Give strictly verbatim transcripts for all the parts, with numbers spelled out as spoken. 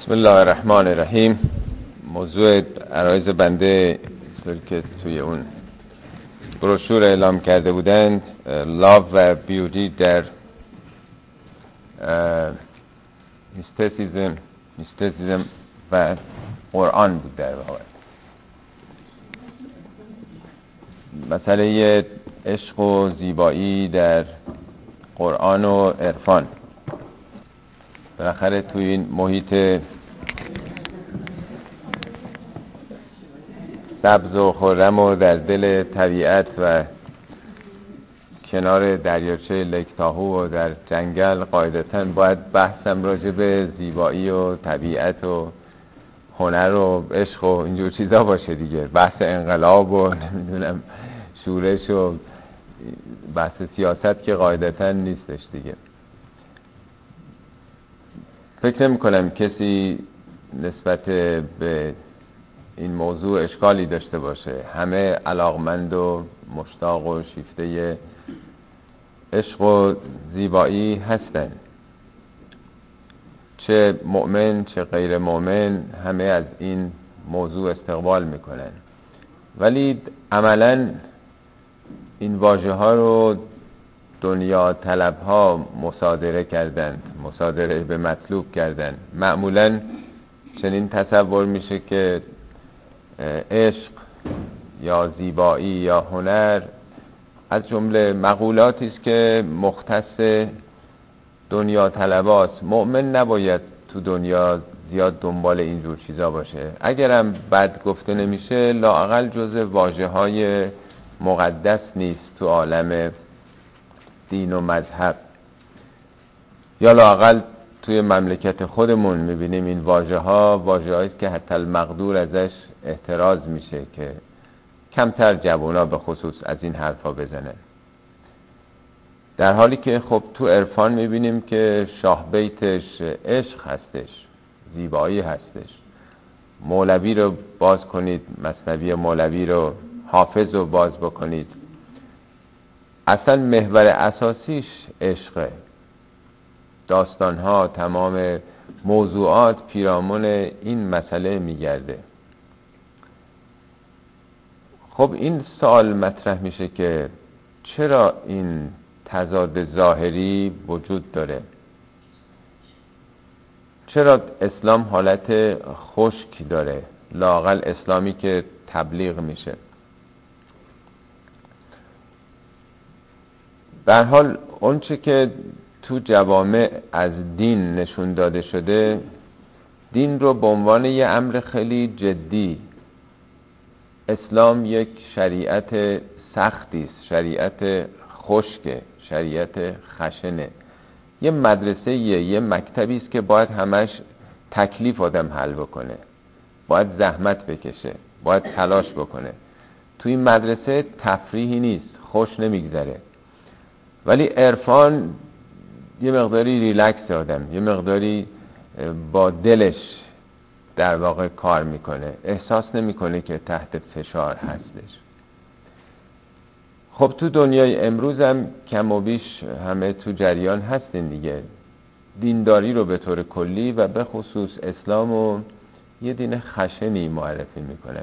بسم الله الرحمن الرحیم. موضوع عرایض بنده طور که توی اون بروشور اعلام کرده بودند، لاو و بیوتی در میستیسیزم میستیسیزم و قرآن بود. در واقع مسئله عشق و زیبایی در قرآن و عرفان. بالاخره توی این محیط سبز و خرم و در دل طبیعت و کنار دریاچه لیک تاهو و در جنگل قاعدتاً باید بحثم راجع به زیبایی و طبیعت و هنر و عشق و اینجور چیزا باشه دیگه. بحث انقلاب و نمیدونم شورش و بحث سیاست که قاعدتاً نیستش دیگه. فکر نمی کنم کسی نسبت به این موضوع اشکالی داشته باشه. همه علاقمند و مشتاق و شیفته عشق و زیبایی هستن، چه مؤمن چه غیر مؤمن همه از این موضوع استقبال میکنن، ولی عملاً این واژه ها رو دنیا طلب ها مصادره کردند، مصادره به مطلوب کردند. معمولاً چنین تصور میشه که عشق یا زیبایی یا هنر از جمله مقولاتی است که مختص دنیا طلباست. مؤمن نباید تو دنیا زیاد دنبال اینجور چیزا باشه. اگرم بد گفته نمیشه، لااقل جزء واژه های مقدس نیست تو عالم دین و مذهب، یا لااقل توی مملکت خودمون میبینیم این واژه ها واژه هاییست که حتی المقدور ازش احتراز میشه که کمتر جوونا به خصوص از این حرفا بزنن، در حالی که خب تو عرفان میبینیم که شاه بیتش عشق هستش، زیبایی هستش. مولوی رو باز کنید، مثنوی مولوی رو، حافظ رو باز بکنید، اصلا محور اساسیش عشقه. داستانها، تمام موضوعات پیرامون این مسئله میگرده. خب این سوال مطرح میشه که چرا این تضاد ظاهری وجود داره؟ چرا اسلام حالت خشک داره؟ لااقل اسلامی که تبلیغ میشه. به هر حال اون چه که تو جوامع از دین نشون داده شده، دین رو به عنوان یه امر خیلی جدی، اسلام یک شریعت سختی است، شریعت خشکه، شریعت خشنه، یه مدرسه یه, یه مکتبی است که باید همش تکلیف آدم حل بکنه، باید زحمت بکشه، باید تلاش بکنه. تو این مدرسه تفریحی نیست، خوش نمیگذره. ولی عرفان یه مقداری ریلکس آدم، یه مقداری با دلش در واقع کار میکنه، احساس نمیکنه که تحت فشار هستش. خب تو دنیای امروز هم کم و بیش همه تو جریان هستین دیگه. دینداری رو به طور کلی و به خصوص اسلام رو یه دین خشنی معرفی میکنه.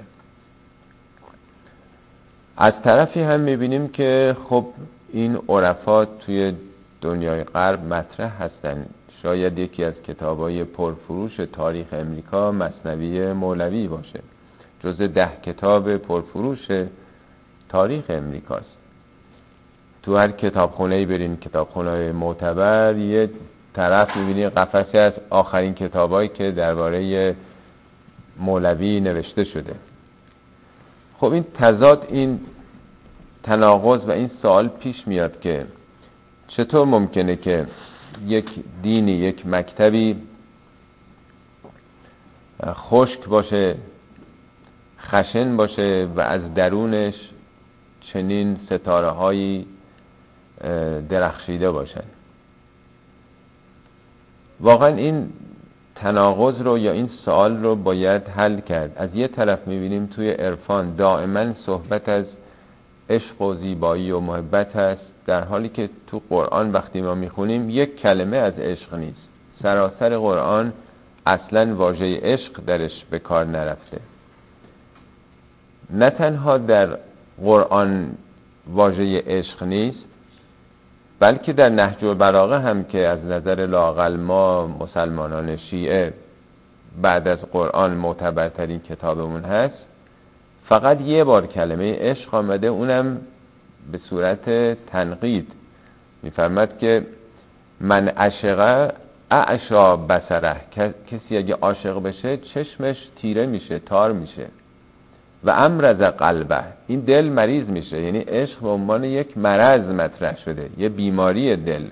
از طرفی هم میبینیم که خب این عرفات توی دنیای غرب مطرح هستن. شاید یکی از کتابای پرفروش تاریخ امریکا مثنوی مولوی باشه، جز ده کتاب پرفروش تاریخ امریکاست. تو هر کتابخونه‌ای برین، کتابخونه‌های معتبر، یه طرف می‌بینی قفسه از آخرین کتابایی که درباره مولوی نوشته شده. خب این تضاد، این تناقض و این سوال پیش میاد که چطور ممکنه که یک دینی، یک مکتبی خشک باشه، خشن باشه و از درونش چنین ستاره هایی درخشیده باشن. واقعا این تناقض رو یا این سوال رو باید حل کرد. از یه طرف میبینیم توی عرفان دائما صحبت از عشق و زیبایی و محبت هست، در حالی که تو قرآن وقتی ما میخونیم یک کلمه از عشق نیست. سراسر قرآن اصلا واژه عشق درش به کار نرفته. نه تنها در قرآن واژه عشق نیست، بلکه در نهج البلاغه هم که از نظر لااقل ما مسلمانان شیعه بعد از قرآن معتبرترین کتابمون هست، فقط یه بار کلمه عشق آمده، اونم به صورت تنقید. میفرماد که من عشق اعشا بصره، کسی اگه عاشق بشه چشمش تیره میشه، تار میشه. و امرض قلبه، این دل مریض میشه. یعنی عشق به عنوان یک مرض مطرح شده، یه بیماری دل.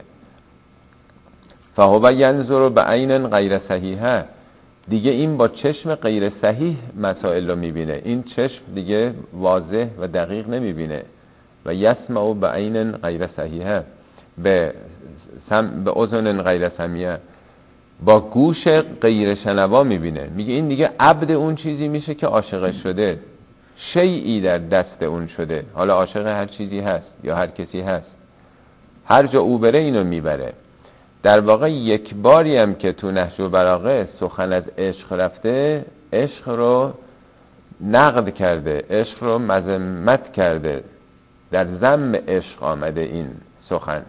فهو ینظر بعین غیر صحیحه، دیگه این با چشم غیر صحیح مسائل رو میبینه، این چشم دیگه واضح و دقیق نمیبینه. و یسمع بعین غیر صحیحه، به سم به اذن غیر سمیعه، با گوش غیر شنوا میبینه. میگه این دیگه عبد اون چیزی میشه که عاشق شده، شیئی در دست اون شده. حالا عاشق هر چیزی هست یا هر کسی هست، هر جا او بره اینو میبره. در واقع یک باری هم که تو نهج البلاغه سخن از عشق رفته، عشق رو نقد کرده، عشق رو مذمت کرده، در ذم عشق آمده این سخن.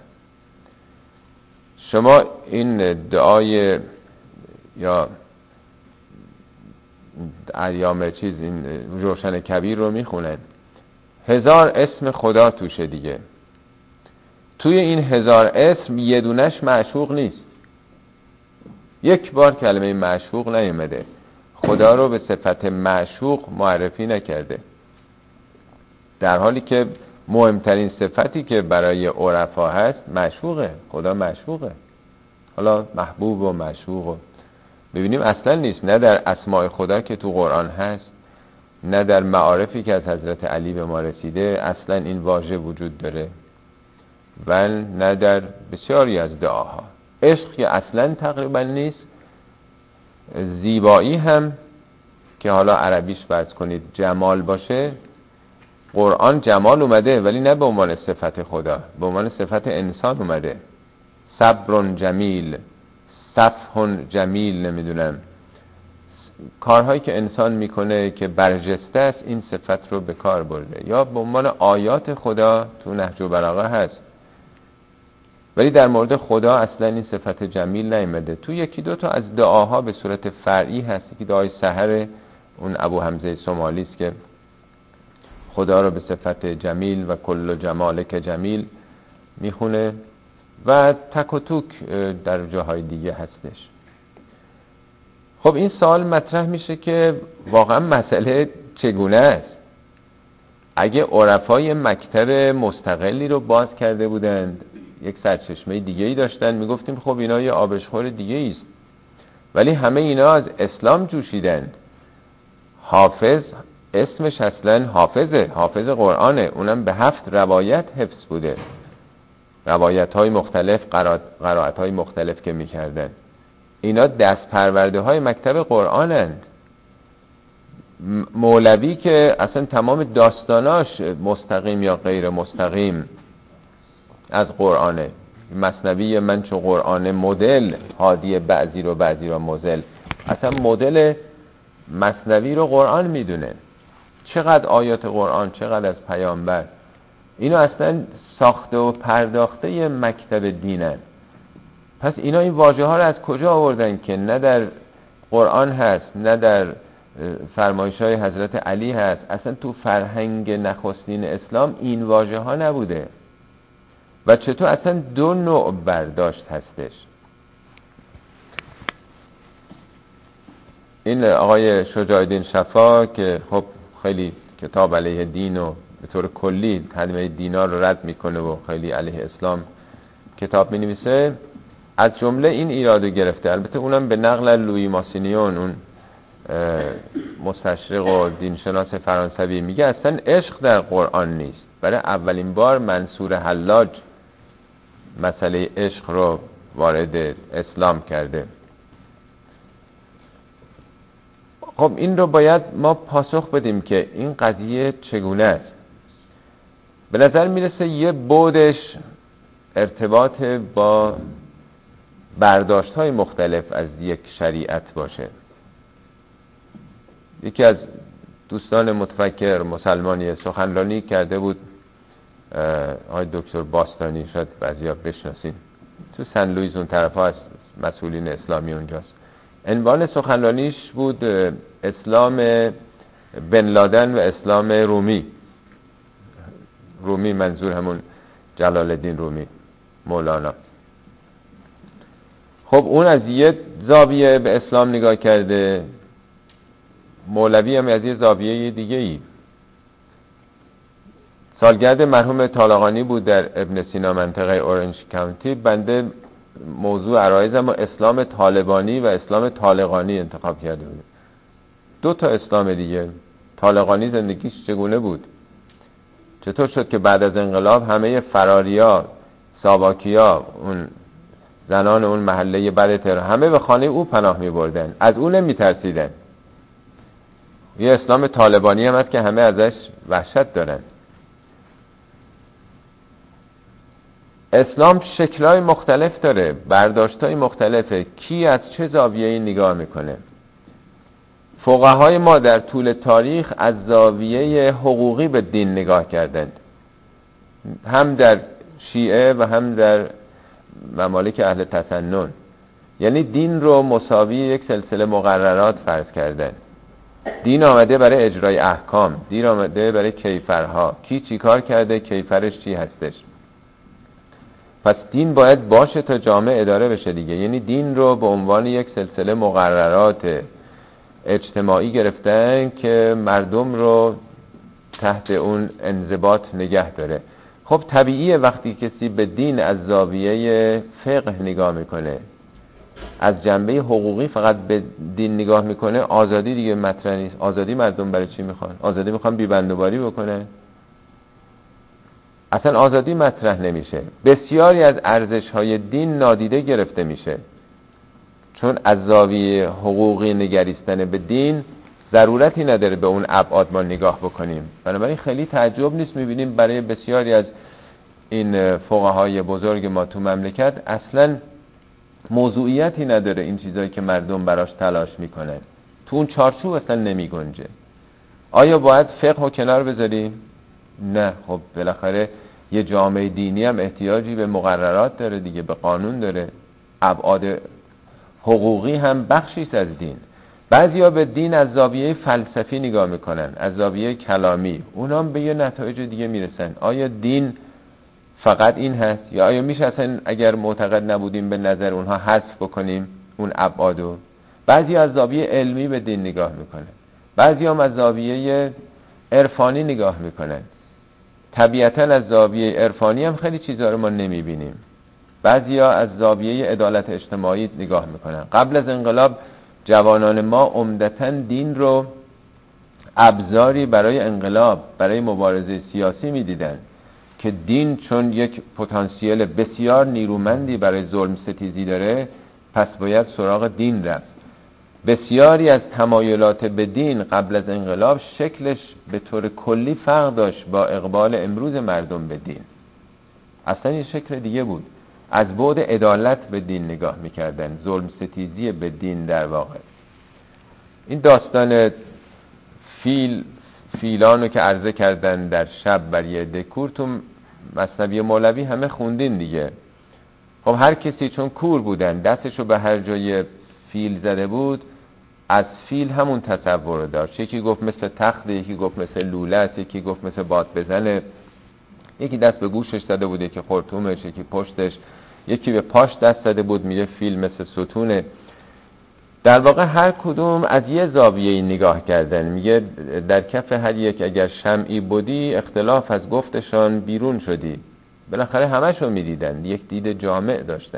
شما این دعای یا ایام چیز این روشن کبیر رو میخونن، هزار اسم خدا توشه دیگه. توی این هزار اسم یه دونش معشوق نیست، یک بار کلمه معشوق نیومده، خدا رو به صفت معشوق معرفی نکرده، در حالی که مهمترین صفتی که برای عرفا هست معشوقه. خدا معشوقه. حالا محبوب و معشوق و ببینیم اصلا نیست، نه در اسماء خدا که تو قرآن هست، نه در معارفی که از حضرت علی به ما رسیده اصلا این واژه وجود داره، و نه در بسیاری از دعاها. عشق که اصلا تقریبا نیست. زیبایی هم که حالا عربیش فرض کنید جمال باشه، قرآن جمال اومده ولی نه به عنوان صفت خدا، به عنوان صفت انسان اومده. صبر جمیل، صفح جمیل، نمیدونم کارهایی که انسان میکنه که برجسته است، این صفت رو به کار برده. یا به عنوان آیات خدا تو نهج البلاغه هست، ولی در مورد خدا اصلا این صفت جمیل نیامده. تو یکی دو تا از دعاها به صورت فرعی هست که دعای سحر اون ابو حمزه سومالی است که خدا رو به صفت جمیل و کل جمالک جمیل میخونه، و تک و توک در جاهای دیگه هستش. خب این سوال مطرح میشه که واقعا مسئله چگونه است؟ اگه عرفای مکتب مستقلی رو باز کرده بودند، یک سرچشمه دیگه ای داشتن، میگفتیم خب اینا یه آبشخور دیگه ایست، ولی همه اینا از اسلام جوشیدند. حافظ اسمش اصلا حافظه، حافظ قرآنه، اونم به هفت روایت حفظ بوده، روایت های مختلف، قرائت های مختلف که میکردن. اینا دست پرورده های مکتب قرآنند. مولوی که اصلا تمام داستاناش مستقیم یا غیر مستقیم از قرآنه. مثنوی من چو قرآن مدل، هادی بعضی رو بعضی رو مزل. اصلا مدل مثنوی رو قرآن میدونه. چقدر آیات قرآن، چقدر از پیامبر، اینا اصلا ساخته و پرداخته یه مکتب دینن. پس اینا این واژه ها رو از کجا آوردن که نه در قرآن هست، نه در فرمایش های حضرت علی هست، اصلا تو فرهنگ نخستین اسلام این واژه ها نبوده. و چطور اصلا دو نوع برداشت هستش. این آقای شجاع الدین شفا که خب خیلی کتاب علیه دین و به طور کلی کلمه دینا رو رد میکنه و خیلی علیه اسلام کتاب مینویسه، از جمله این ایرادو گرفته. البته اونم به نقل لویی ماسینیون، اون مستشرق و دینشناس فرانسوی، میگه اصلا عشق در قرآن نیست. برای اولین بار منصور حلاج مسئله عشق رو وارد اسلام کرده. خب این رو باید ما پاسخ بدیم که این قضیه چگونه است. به نظر میرسه یه بودش ارتباط با برداشت های مختلف از یک شریعت باشه. یکی از دوستان متفکر مسلمانی سخنرانی کرده بود، آقای دکتر باستانی، شاید بعضیا بشناسین، تو سن لوئیس اون طرفا هست، مسئولین اسلامی اونجاست. عنوان سخنرانیش بود اسلام بن لادن و اسلام رومی. رومی منظور همون جلال الدین رومی، مولانا. خب اون از یه زاویه به اسلام نگاه کرده، مولوی هم از یه زاویه دیگه ای. سالگرد مرحوم طالقانی بود در ابن سینا منطقه اورنج کانتی. بنده موضوع عرایزم اسلام طالبانی و اسلام طالقانی انتخاب کرده بود. دو تا اسلام دیگه. طالقانی زندگیش چگونه بود؟ چطور شد که بعد از انقلاب همه فراریا، ساواکیا، اون زنان اون محله بر تهران، همه به خانه او پناه می بردن، از اون نمی ترسیدن. یه اسلام طالبانی هم هست که همه ازش وحشت دارن. اسلام شکل‌های مختلف داره، برداشت‌های مختلفه. کی از چه زاویه‌ای نگاه میکنه؟ فقهای ما در طول تاریخ از زاویه حقوقی به دین نگاه کردند، هم در شیعه و هم در ممالک اهل تسنن. یعنی دین رو مساوی یک سلسله مقررات فرض کردن. دین آمده برای اجرای احکام، دین آمده برای کیفرها، کی چی کار کرده، کیفرش چی هستش. پس دین باید باشه تا جامعه اداره بشه دیگه. یعنی دین رو به عنوان یک سلسله مقررات اجتماعی گرفتن که مردم رو تحت اون انضباط نگه داره. خب طبیعیه وقتی کسی به دین از زاویه فقه نگاه میکنه، از جنبه حقوقی فقط به دین نگاه میکنه، آزادی دیگه مطرح نیست. آزادی مردم برای چی میخوان؟ آزادی میخوان بی‌بندوباری بکنه؟ اصلا آزادی مطرح نمیشه. بسیاری از ارزش‌های دین نادیده گرفته میشه، چون از زاویه حقوقی نگریستن به دین ضرورتی نداره به اون ابعاد ما نگاه بکنیم. بنابراین خیلی تعجب نیست میبینیم برای بسیاری از این فقهای بزرگ ما تو مملکت اصلا موضوعیتی نداره این چیزایی که مردم براش تلاش میکنن، تو اون چارچوب اصلا نمیگنجه. آیا باید فقه رو کنار بذاریم؟ نه. خب بالاخره یه جامعه دینی هم احتیاجی به مقررات داره دیگه، به قانون داره. ابعاد حقوقی هم بخشیست از دین. بعضیا به دین از زاویه فلسفی نگاه میکنن، از زاویه کلامی، اونا هم به یه نتایج دیگه میرسن. آیا دین فقط این هست، یا آیا میشه اصلا اگر معتقد نبودیم به نظر اونها حذف بکنیم اون ابعادو؟ بعضی از زاویه علمی به دین نگاه میکنن، بعضی هم از زاویه عرفانی نگاه میکنن. طبیعتا از زاویه عرفانی هم خیلی چیزا رو ما نمیبینیم. بعضیا از زاویه عدالت اجتماعی نگاه میکنن. قبل از انقلاب جوانان ما عمدتاً دین رو ابزاری برای انقلاب، برای مبارزه سیاسی میدیدن که دین چون یک پتانسیل بسیار نیرومندی برای ظلم ستیزی داره، پس باید سراغ دین رفت. بسیاری از تمایلات به دین قبل از انقلاب شکلش به طور کلی فرق داشت با اقبال امروز مردم به دین. اصلا یه شکل دیگه بود. از بعد عدالت به دین نگاه میکردن، ظلم ستیزی به دین در واقع. این داستان فیل فیلانو که عرضه کردن در شب بر یه دکور تو مثنوی مولوی همه خوندین دیگه. خب هر کسی چون کور بودن دستشو به هر جای فیل زده بود، از فیل همون تصور داشت. یکی گفت مثل تخت، یکی گفت مثل لولت، یکی گفت مثل باد بزنه، یکی دست به گوشش زده بود، یکی خرطومش، یکی پشتش، یکی به پاش دست زده بود، میگه فیل مثل ستونه. در واقع هر کدوم از یه زاویه‌ای نگاه کردن. میگه در کف هر یک اگر شمعی بودی، اختلاف از گفتشان بیرون شدی. بالاخره همشو میدیدن، یک دید جامع داشتن.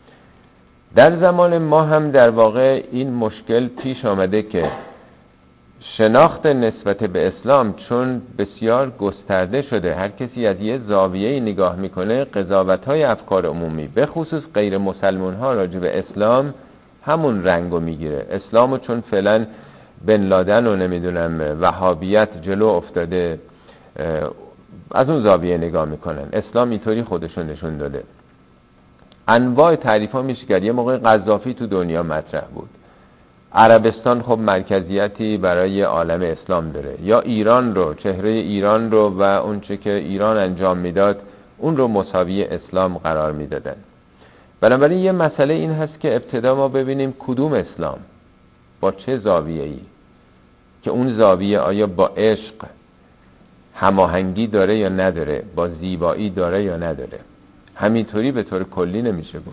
در زمان ما هم در واقع این مشکل پیش آمده که شناخت نسبت به اسلام چون بسیار گسترده شده، هر کسی از یه زاویه‌ای نگاه میکنه، قضاوت‌های افکار عمومی به خصوص غیر مسلمان‌ها راجع به اسلام همون رنگو میگیره. اسلامو چون فعلا بن لادن و نمیدونم وهابیت جلو افتاده، از اون زاویه نگاه میکنن. اسلام اینطوری خودشون نشون داده. انواع تعریف ها میشه کرد. یه موقع قذافی تو دنیا مطرح بود، عربستان خب مرکزیتی برای عالم اسلام داره، یا ایران رو، چهره ایران رو و اون چه که ایران انجام میداد اون رو مساوی اسلام قرار میدادن. بنابراین یه مسئله این هست که ابتدا ما ببینیم کدوم اسلام، با چه زاویه‌ای، که اون زاویه آیا با عشق هماهنگی داره یا نداره، با زیبایی داره یا نداره. همینطوری به طور کلی نمیشه گفت.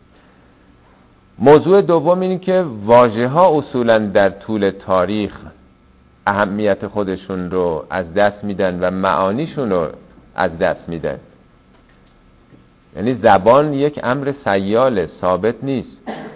موضوع دوم اینه که واژه ها اصولا در طول تاریخ اهمیت خودشون رو از دست میدن و معانیشون رو از دست میدن. یعنی زبان یک امر سیال ثابت نیست.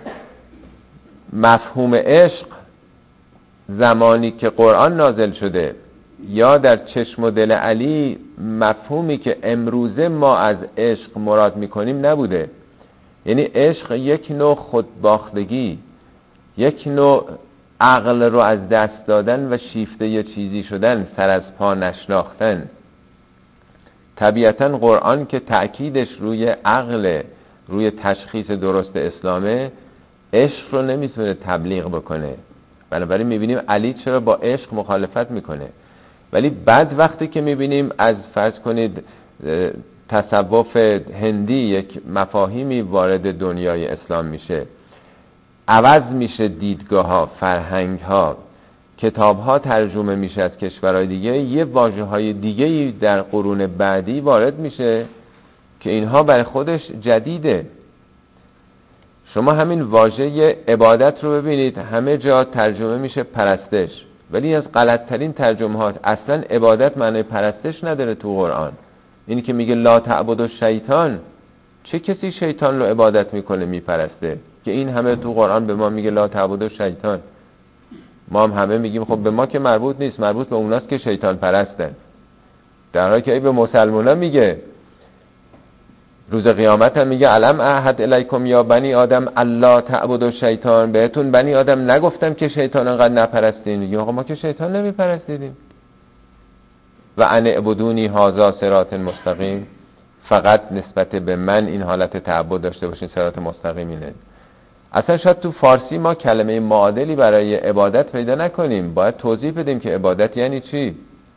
مفهوم عشق زمانی که قرآن نازل شده یا در چشم و دل علی مفهومی که امروزه ما از عشق مراد میکنیم نبوده. یعنی عشق یک نوع خودباختگی، یک نوع عقل رو از دست دادن و شیفته یه چیزی شدن، سر از پا نشناختن. طبیعتاً قرآن که تأکیدش روی عقل، روی تشخیص درست اسلامه، عشق رو نمیتونه تبلیغ بکنه. بنابراین میبینیم علی چرا با عشق مخالفت میکنه. ولی بعد وقتی که میبینیم از فرض کنید تصوف هندی یک مفاهیمی وارد دنیای اسلام میشه، عوض میشه دیدگاه ها، فرهنگ ها، کتاب ها ترجمه میشه از کشورهای دیگه، یه واژه های دیگه در قرون بعدی وارد میشه که اینها برای خودش جدیده. شما همین واژه عبادت رو ببینید، همه جا ترجمه میشه پرستش، ولی از غلطترین ترجمهات اصلا عبادت معنی پرستش نداره تو قرآن. اینی که میگه لا تعبدوا شیطان، چه کسی شیطان رو عبادت میکنه میپرسته که این همه تو قرآن به ما میگه لا تعبدوا شیطان؟ ما هم همه میگیم خب به ما که مربوط نیست، مربوط به اوناست که شیطان پرستن، در حالی که ای به مسلمونا میگه. روز قیامت هم میگه الم اعهد الیکم یا بنی آدم الا تعبدوا شیطان، بهتون بنی آدم نگفتم که شیطان انقدر نپرستین؟ میگه آقا ما که شیطان نمیپرستیدیم. و ان اعبدونی هذا صراط مستقیم، فقط نسبت به من این حالت تعبد داشته باشین، صراط مستقیم اینه. اصلا شاید تو فارسی ما کلمه معادلی برای عبادت پیدا نکنیم، باید توضیح بدیم که عبادت یعنی چی.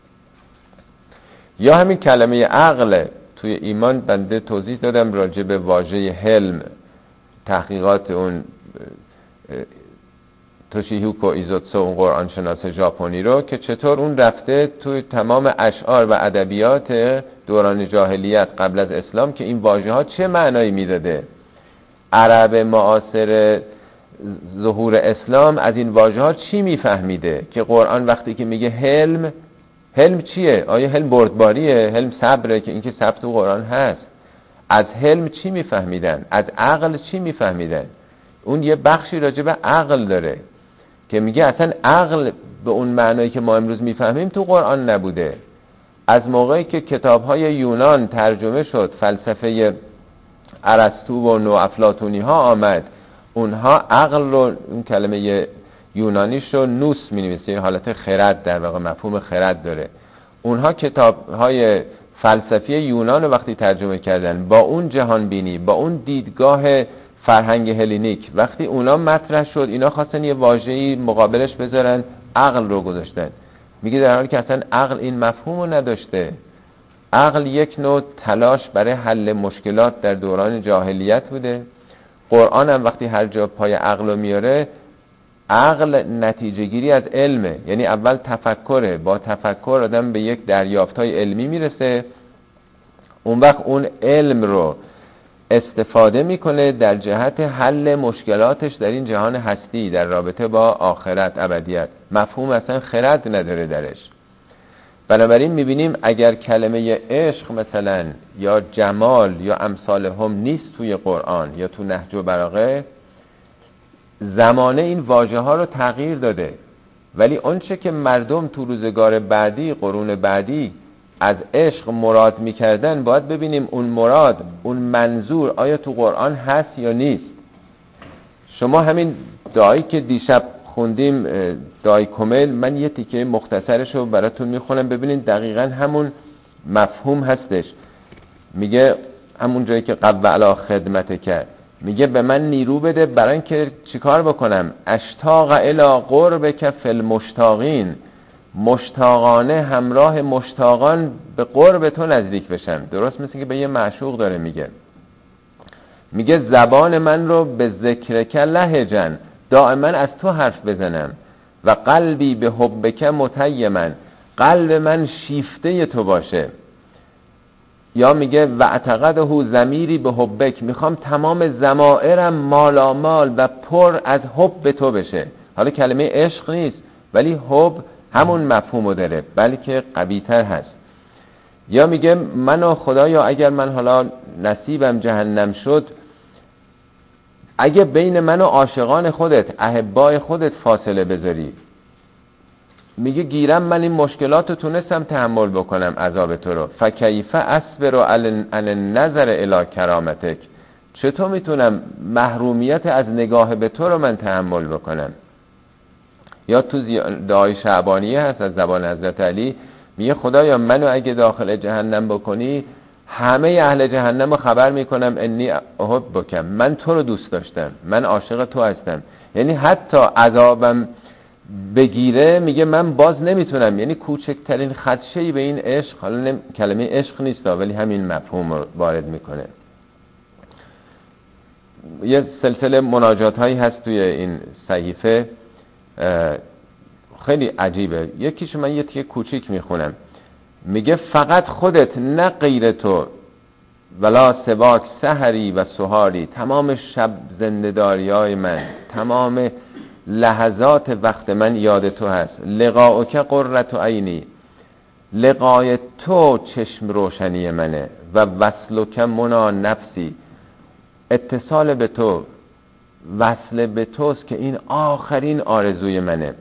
یا همین کلمه عقل توی ایمان بنده توضیح دادم راجع به واژه حلم، تحقیقات اون توشیهوکو ایزوتسو، اون قرآن شناس ژاپنی رو، که چطور اون رفته توی تمام اشعار و ادبیات دوران جاهلیت قبل از اسلام که این واژه ها چه معنایی میداده. عرب معاصر ظهور اسلام از این واژه ها چی میفهمیده که قرآن وقتی که میگه حلم، حلم چیه؟ آیا حلم بردباریه؟ حلم صبره؟ که این که صبر تو قرآن هست. از حلم چی میفهمیدن؟ از عقل چی میفهمیدن؟ اون یه بخشی راجع به عقل داره که میگه اصلا عقل به اون معنایی که ما امروز میفهمیم تو قرآن نبوده. از موقعی که کتاب‌های یونان ترجمه شد، فلسفه ارسطو و نوافلاطونی ها آمد، اونها عقل رو، اون کلمه یونانیش رو نوس می‌نویسه، حالت خرد، در واقع مفهوم خرد داره. اونها کتاب‌های فلسفی یونان رو وقتی ترجمه کردن، با اون جهان بینی، با اون دیدگاه فرهنگ هلینیک، وقتی اونا مطرح شد، اینا خواستن یه واژه‌ای مقابلش بذارن، عقل رو گذاشتن. میگه در حالی که اصلا عقل این مفهوم رو نداشته. عقل یک نوع تلاش برای حل مشکلات در دوران جاهلیت بوده. قرآن هم وقتی هر جا پای عقل رو میاره، عقل نتیجه گیری از علمه. یعنی اول تفکره، با تفکر آدم به یک دریافت‌های علمی میرسه، اون وقت اون علم رو استفاده میکنه در جهت حل مشکلاتش در این جهان هستی، در رابطه با آخرت، ابدیت. مفهوم اصلا خرد نداره درش. بنابراین میبینیم اگر کلمه عشق مثلا یا جمال یا امثال هم نیست توی قرآن یا تو نهج و بلاغه، زمانه این واژه ها رو تغییر داده. ولی اونچه که مردم تو روزگار بعدی، قرون بعدی از عشق مراد میکردن، باید ببینیم اون مراد، اون منظور آیا تو قرآن هست یا نیست. شما همین دعایی که دیشب خوندیم، دعای کمل، من یه تیکه مختصرش رو براتون میخونم ببینید دقیقا همون مفهوم هستش. میگه همون جایی که قو علی خدمت کرد، میگه به من نیرو بده برای اینکه چیکار بکنم؟ اشتاق الی قربک فی المشتاقین، مشتاقانه همراه مشتاقان به قرب تو نزدیک بشم. درست مثل که به یه معشوق داره میگه. میگه زبان من رو به ذکرک لهجن، دائما از تو حرف بزنم، و قلبی به حبک متیمن، قلب من شیفته تو باشه. یا میگه و اعتقده ضمیری به حبک، میخوام تمام ضمائرم مالامال و پر از حب تو بشه. حالا کلمه عشق نیست، ولی حب همون مفهومو داره، بلکه قوی‌تر هست. یا میگه منو خدایا اگر من حالا نصیبم جهنم شد، اگه بین من و عاشقان خودت، احبای خودت فاصله بذاری، میگه گیرم من این مشکلات رو تونستم تحمل بکنم عذاب تو رو، فکیف اصبر علی النظر الی کرامتک، چطور میتونم محرومیت از نگاه به تو رو من تحمل بکنم؟ یا تو دعای شعبانیه هست از زبان حضرت علی، میگه خدایا منو اگه داخل جهنم بکنی، همه اهل جهنم رو خبر میکنم انی احبک، من تو رو دوست داشتم، من عاشق تو هستم. یعنی حتی عذابم بگیره میگه من باز نمیتونم، یعنی کوچکترین خدشه‌ای به این عشق، حالا نم... کلمه عشق نیست ولی همین مفهوم رو وارد میکنه. یه سلسله مناجات هایی هست توی این صحیفه خیلی عجیبه. یکیش من یه تیکه کوچیک میخونم. میگه فقط خودت نه غیر تو، ولا سواک سحری و سهاری، تمام شب زنده‌داری های من، تمام لحظات وقت من یاد تو هست. لقاؤک قرة عینی، لقای تو چشم روشنی منه. و وصلک منا نفسی، اتصال به تو، وصل به توست که این آخرین آرزوی منه.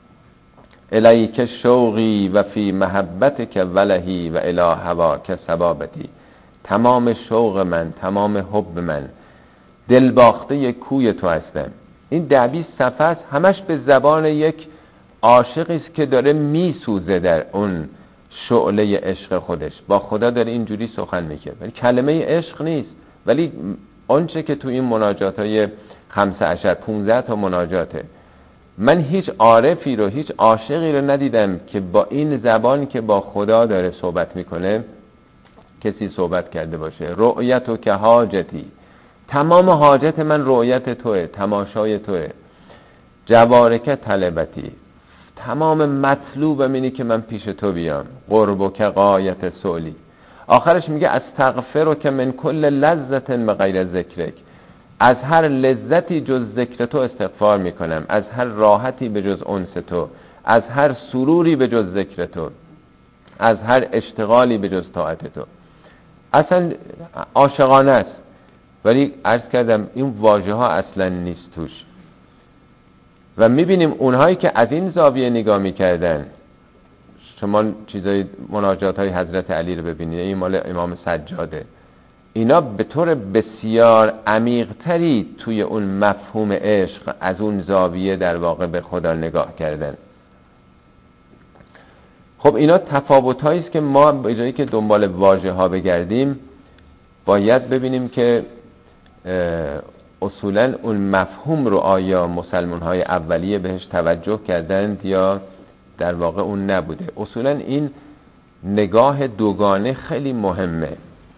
الیک شوقی و فی محبتک ولهی و الی هواک سبابتی، تمام شوق من، تمام حب من، دل باخته کوی تو هستم. این ده بیست صفحه است، همش به زبان یک عاشقی است که داره میسوزه در اون شعله عشق خودش، با خدا داره اینجوری سخن میگه. ولی کلمه عشق نیست، ولی آنچه که تو این مناجات های خمسه عشر پونزده تا مناجاته، من هیچ عارفی رو، هیچ عاشقی رو ندیدم که با این زبان که با خدا داره صحبت میکنه کسی صحبت کرده باشه. رؤیت و که حاجتی، تمام حاجت من رؤیت توه، تماشای توه. جوارک طلبتی، تمام مطلوبم اینی که من پیش تو بیام. قربک غایت سؤلی، آخرش میگه استغفرک من کل لذت بغیر ذکرک، از هر لذتی جز ذکر تو استغفار میکنم، از هر راحتی به جز انس تو، از هر سروری به جز ذکر تو، از هر اشتغالی به جز طاعت تو. اصلا عاشقانه است، ولی عرض کردم این واژه ها اصلا نیست توش. و میبینیم اونهایی که از این زاویه نگاه میکردن، شما چیزای مناجات های حضرت علی رو ببینید، این مال امام سجاده، اینا به طور بسیار عمیق تری توی اون مفهوم عشق از اون زاویه در واقع به خدا نگاه کردن. خب اینا تفاوت هایی است که ما به جایی که دنبال واژه ها بگردیم باید ببینیم که اصولا اون مفهوم رو آیا مسلمان های اولیه بهش توجه کردند یا در واقع اون نبوده. اصولا این نگاه دوگانه خیلی مهمه.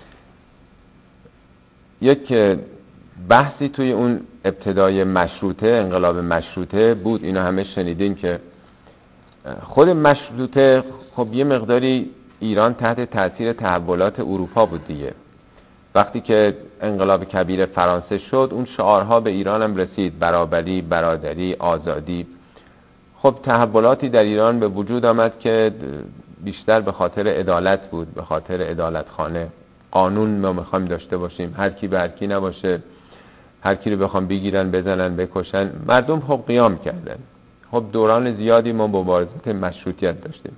یک بحثی توی اون ابتدای مشروطه، انقلاب مشروطه بود، اینا همه شنیدین که خود مشروطه خب یه مقداری ایران تحت تاثیر تحولات اروپا بود دیگه. وقتی که انقلاب کبیر فرانسه شد اون شعارها به ایران هم رسید، برابری، برادری، آزادی. خب تحولاتی در ایران به وجود آمد که بیشتر به خاطر عدالت بود، به خاطر عدالت خانه. قانون ما میخوایم داشته باشیم، هر کی به هر کی نباشه، هر کی رو بخوام بگیرن بزنن بکشن. مردم خب قیام کردن. خب دوران زیادی ما مبارزات مشروطیت داشتیم.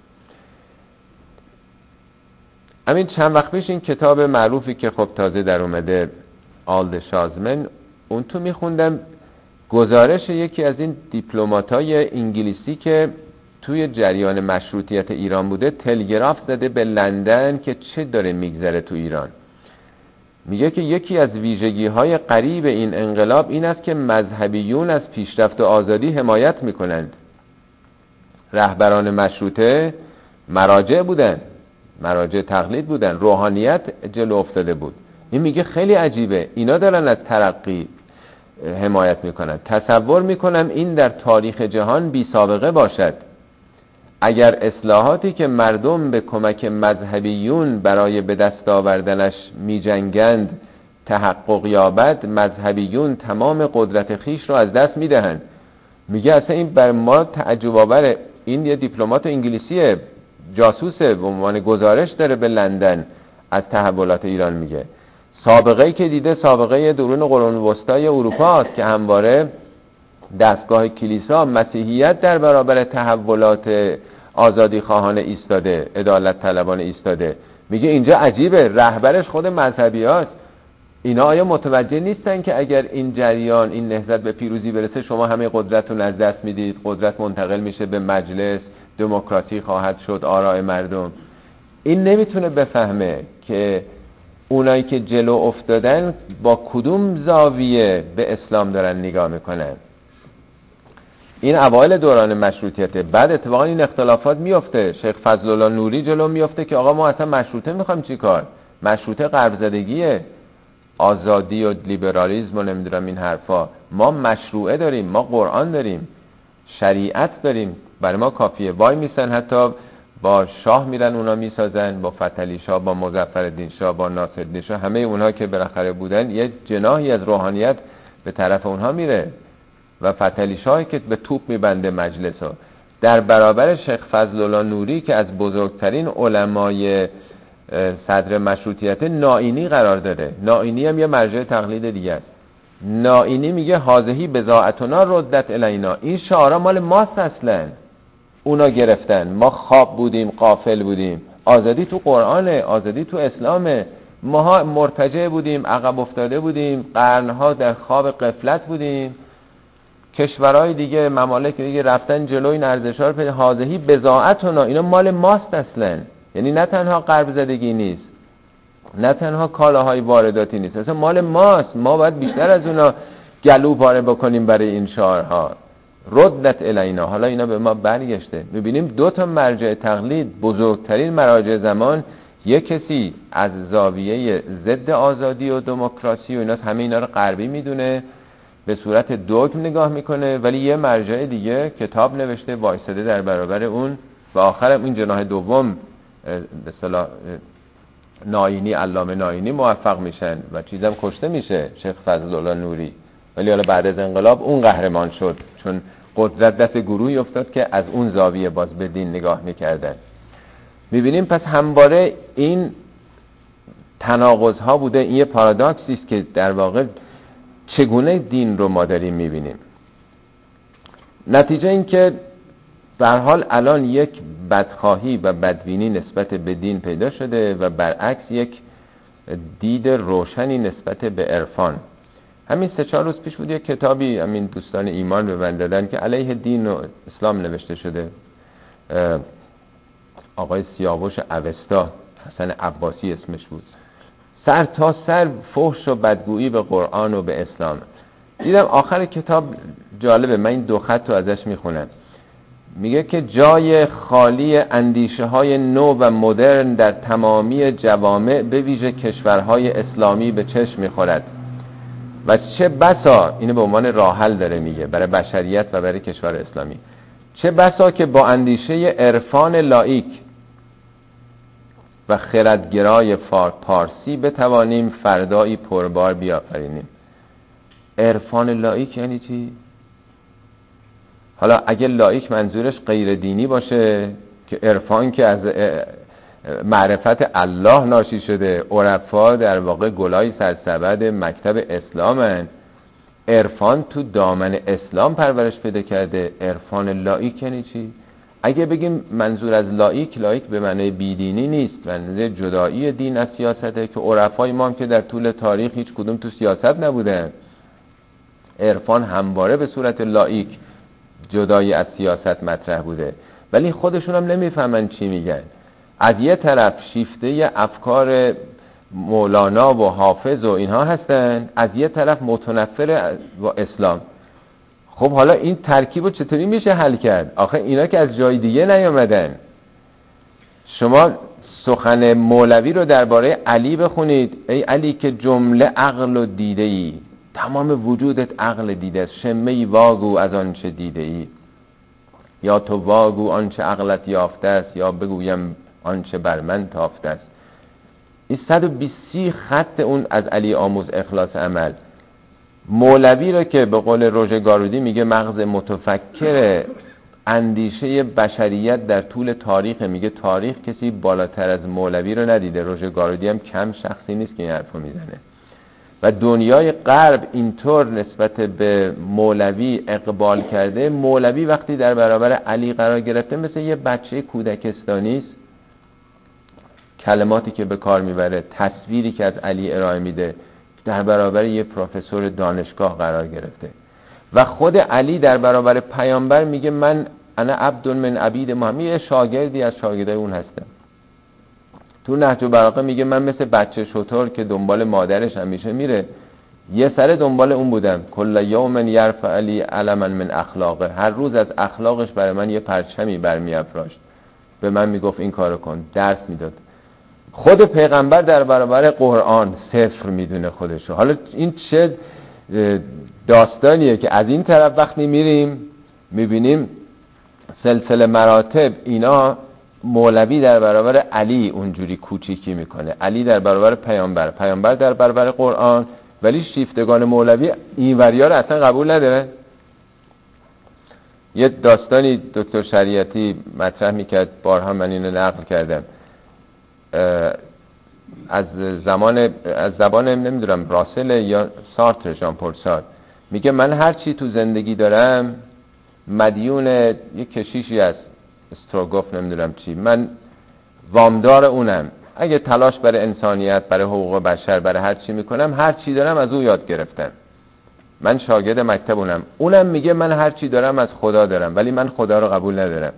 همین چند وقت پیش این کتاب معروفی که خب تازه در اومده، آلد شازمن، اون تو میخوندم گزارش یکی از این دیپلماتای انگلیسی که توی جریان مشروطیت ایران بوده، تلگراف زده به لندن که چه داره میگذره تو ایران. میگه که یکی از ویژگی‌های غریب این انقلاب این است که مذهبیون از پیشرفت و آزادی حمایت میکنند. رهبران مشروطه مراجع بودن، مراجع تقلید بودن، روحانیت جلو افتاده بود. این میگه خیلی عجیبه، اینا دارن از ترقی حمایت میکنن. تصور میکنم این در تاریخ جهان بی سابقه باشد. اگر اصلاحاتی که مردم به کمک مذهبیون برای به دست آوردنش میجنگند تحقق یابد، مذهبیون تمام قدرت خیش رو از دست میدهند. میگه اصلا این بر ما تعجب آوره. این یه دیپلمات انگلیسیه، جاسوسه، به عنوان گزارش داره به لندن از تحولات ایران میگه. سابقه‌ای که دیده سابقه دوران قرون وسطای اروپا است که همواره دستگاه کلیسا مسیحیت در برابر تحولات آزادی خواهان ایستاده، عدالت طلبان ایستاده. میگه اینجا عجیبه، رهبرش خود مذهبی هاست. اینا آیا متوجه نیستن که اگر این جریان، این نهضت به پیروزی برسه شما همه قدرتتون از دست میدید، قدرت منتقل میشه به مجلس، دموکراسی خواهد شد، آراء مردم. این نمیتونه بفهمه که اونایی که جلو افتادن با کدوم زاویه به اسلام دارن نگاه میکنن. این اوایل دوران مشروطیته. بعد اتفاقا این اختلافات میفته. شیخ فضل الله نوری جلو میفته که آقا ما اصلا مشروطه میخوایم چی کار؟ مشروطه غرب زدگیه، آزادی و لیبرالیسم و نمیدونم این حرفا. ما مشروعه داریم، ما قرآن داریم، شریعت داریم، برای ما کافیه. وای میسن حتی با شاه میرن اونا میسازن، با فتحعلی شاه، با مظفرالدین شاه، با ناصرالدین شاه، همه اونها که بالاخره بودن یه جناحی از روحانیت به طرف اونها میره و فتحعلی شاه که به توپ میبنده مجلسو. در برابر شیخ فضل الله نوری که از بزرگترین علمای صدر مشروطیت نائینی قرار داره. نائینی هم یه مرجع تقلید دیگه است. نائینی میگه هازهی بضاعتنا ردت الینا، این شعارا مال ماست اصلا، اونا گرفتن، ما خواب بودیم، غافل بودیم. آزادی تو قرآنه، آزادی تو اسلامه. ما مرتجع بودیم، عقب افتاده بودیم، قرنها در خواب غفلت بودیم. کشورهای دیگه، ممالک دیگه رفتن جلوی این ارزش‌ها رو. هازهی بضاعتنا، اینا مال ماست اصلا. یعنی نه تنها غرب زدگی نیست، نه تنها کالاهای وارداتی نیست، اصلا مال ماست. ما باید بیشتر از اونا گلو پاره بکنیم برای این شعارها. ردت الینا، حالا اینا به ما برگشته. میبینیم دو تا مرجع تقلید، بزرگترین مراجع زمان، یک کسی از زاویه ضد آزادی و دموکراسی و اینا همه اینا رو غربی میدونه، به صورت دوگ نگاه میکنه، ولی یه مرجع دیگه کتاب نوشته وایساده در برابر اون و آخرم این جناح دوم به اصطلاح نائینی، علامه نائینی موفق میشن و چیزم کشته میشه، شیخ فضل الله نوری. ولی حالا بعد از انقلاب اون قهرمان شد چون قدرت دست گروهی افتاد که از اون زاویه باز به دین نگاه میکردن. میبینیم پس همواره این تناقض ها بوده. این یه پارادوکسی است که در واقع چگونه دین رو ما داریم میبینیم. نتیجه این که به هر حال الان یک بدخواهی و بدبینی نسبت به دین پیدا شده و برعکس یک دید روشنی نسبت به عرفان. همین سه چهار روز پیش بود یک کتابی همین دوستان ایمان به من دادن که علیه دین و اسلام نوشته شده. آقای سیاوش اوستا، حسن عباسی اسمش بود. سر تا سر فحش و بدگویی به قرآن و به اسلام. دیدم آخر کتاب جالبه، من این دو خط رو ازش میخونم. میگه که جای خالی اندیشه های نو و مدرن در تمامی جوامع به ویژه کشورهای اسلامی به چشم میخورد و چه بسا، اینو به عنوان راه حل داره میگه برای بشریت و برای کشور اسلامی، چه بسا که با اندیشه عرفان لایک و خردگرای پارسی بتوانیم فردایی پربار بیافرینیم. عرفان لایک یعنی چی؟ حالا اگه لایک منظورش غیر دینی باشه که عرفان که از معرفت الله ناشی شده، عرفا در واقع گلای سرسبد مکتب اسلامن، عرفان تو دامن اسلام پرورش پیدا کرده. عرفان لایک یعنی چی؟ اگه بگیم منظور از لایک، لایک به معنی بیدینی نیست، منظور جدایی دین از سیاسته که عرفای ما هم که در طول تاریخ هیچ کدوم تو سیاست نبودن. عرفان همواره به صورت لایک جدایی از سیاست مطرح بوده، ولی خودشون هم نمیفهمن چی میگن. از یه طرف شیفته افکار مولانا و حافظ و اینها هستن، از یه طرف متنفر با اسلام. خب حالا این ترکیب رو چطوری میشه حل کرد؟ آخه اینا که از جای دیگه نیامدن. شما سخن مولوی رو درباره علی بخونید. ای علی که جمله عقل و دیده ای، تمام وجودت عقل دیده است. شمه ای واگو از آنچه دیده ای، یا تو واگو آنچه عقلت یافته است، یا بگویم آنچه بر من تافته است. این صد و بیست خط اون از علی آموز اخلاص عمل. مولوی رو که به قول روژه گارودی میگه مغز متفکر اندیشه بشریت در طول تاریخ، میگه تاریخ کسی بالاتر از مولوی رو ندیده. روژه گارودی هم کم شخصی نیست که این حرفو میزنه. و دنیای غرب اینطور نسبت به مولوی اقبال کرده. مولوی وقتی در برابر علی قرار گرفته مثل یه بچه کودکستانی است. کلماتی که به کار میبره، تصویری که از علی ارائه میده، در برابر یه پروفسور دانشگاه قرار گرفته. و خود علی در برابر پیامبر میگه من انا عبد من عبید محمد، یه شاگردی از شاگردای اون هستم. تو نهج البلاغه میگه من مثل بچه شتر که دنبال مادرش همیشه میره، یه سر دنبال اون بودم. کل یوم یرفع علی علما من اخلاقه، هر روز از اخلاقش برای من یه پرچمی برمی افراشت، به من میگفت این کارو کن، درس میداد. خود پیغمبر در برابر قرآن صفر میدونه خودشو. حالا این چه داستانیه که از این طرف وقتی میریم میبینیم سلسله مراتب اینا، مولوی در برابر علی اونجوری کوچیکی میکنه، علی در برابر پیامبر، پیامبر در برابر قرآن. ولی شیفتگان مولوی این وریا رو اصلا قبول نداره. یه داستانی دکتر شریعتی مطرح میکرد، بارها من اینو نقل کردم، از زمان از زبان نمیدونم راسل یا سارتر، ژان پل سارتر، میگه من هر چی تو زندگی دارم مدیون یک کشیشی است، استروگوف نمیدونم چی، من وامدار اونم. اگه تلاش برای انسانیت، برای حقوق بشر، برای هر چی میکنم، هر چی دارم از او یاد گرفتم، من شاگرد مکتب اونم. اونم میگه من هر چی دارم از خدا دارم، ولی من خدا رو قبول ندارم.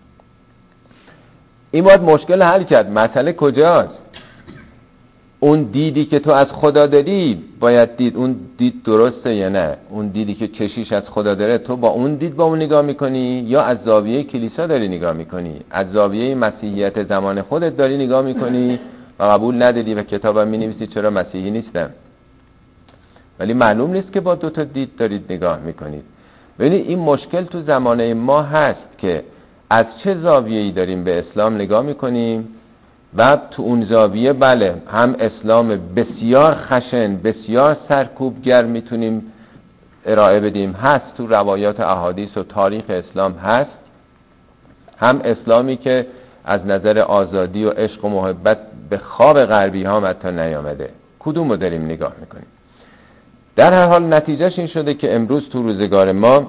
این باید مشکل حل کرد. مسئله کجاست؟ اون دیدی که تو از خدا داری باید دید اون دید درسته یا نه. اون دیدی که کشیش از خدا داره، تو با اون دید با اون نگاه میکنی یا از زاویه کلیسا داری نگاه میکنی؟ از زاویه مسیحیت زمان خودت داری نگاه میکنی و قبول نداری و کتابم مینویسی چرا مسیحی نیستم، ولی معلوم نیست که با دو تا دید دارید نگاه میکنید. ببینید این مشکل تو زمانه ما هست که از چه زاویه‌ای داریم به اسلام نگاه میکنیم و تو اون زاویه بله هم اسلام بسیار خشن، بسیار سرکوبگر میتونیم ارائه بدیم، هست تو روایات احادیث و تاریخ اسلام هست، هم اسلامی که از نظر آزادی و عشق و محبت به خواب غربی ها حتی نیامده. کدوم رو داریم نگاه میکنیم؟ در هر حال نتیجهش این شده که امروز تو روزگار ما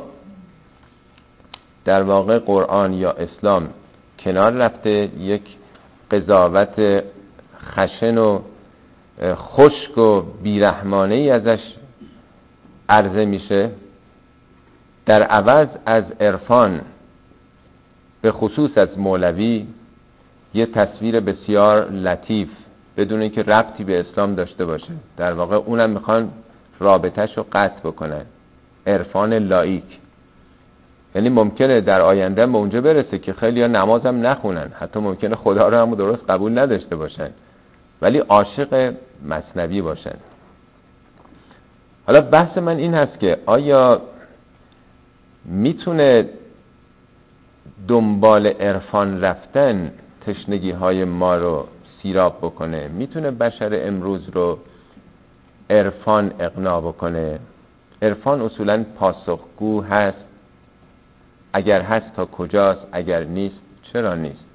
در واقع قرآن یا اسلام کنار رفته، یک قضاوت خشن و خشک و بیرحمانه ای ازش عرضه میشه، در عوض از عرفان به خصوص از مولوی یه تصویر بسیار لطیف بدون اینکه ربطی به اسلام داشته باشه. در واقع اونم میخوان رابطه‌شو قطع بکنن، عرفان لایک. یعنی ممکنه در آینده به اونجا برسه که خیلی ها نماز هم نخونن، حتی ممکنه خدا رو هم درست قبول نداشته باشن، ولی عاشق مثنوی باشن. حالا بحث من این هست که آیا میتونه دنبال عرفان رفتن تشنگی های ما رو سیراب بکنه؟ میتونه بشر امروز رو عرفان اقناع بکنه؟ عرفان اصولاً پاسخگو هست؟ اگر هست تا کجاست؟ اگر نیست چرا نیست؟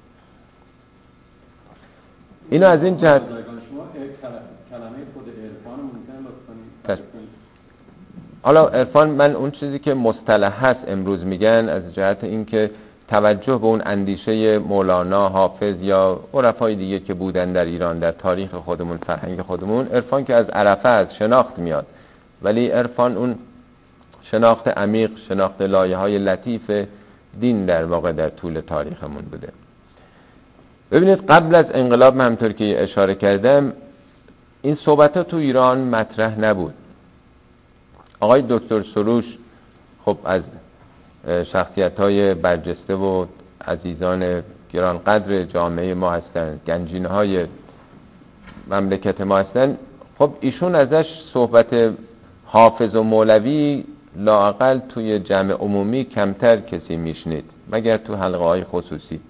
اینو از این جهت کلمه خود عرفان ممکنه لطفاً. حالا عرفان، من اون چیزی که مصطلح هست امروز میگن از جهت اینکه توجه به اون اندیشه مولانا، حافظ یا عرفای دیگه که بودن در ایران، در تاریخ خودمون، فرهنگ خودمون، عرفان که از عرفه، از شناخت میاد، ولی عرفان اون شناخت عمیق، شناخت لایه‌های لطیف دین در واقع در طول تاریخمون بوده. ببینید قبل از انقلاب، همونطور که اشاره کردم، این صحبت ها تو ایران مطرح نبود. آقای دکتر سروش خب از شخصیت های برجسته و عزیزان گرانقدر جامعه ما هستند، گنجینه های مملکت ما هستند. خب ایشون ازش صحبت حافظ و مولوی لااقل توی جمع عمومی کمتر کسی میشنید، مگر تو حلقه های خصوصی.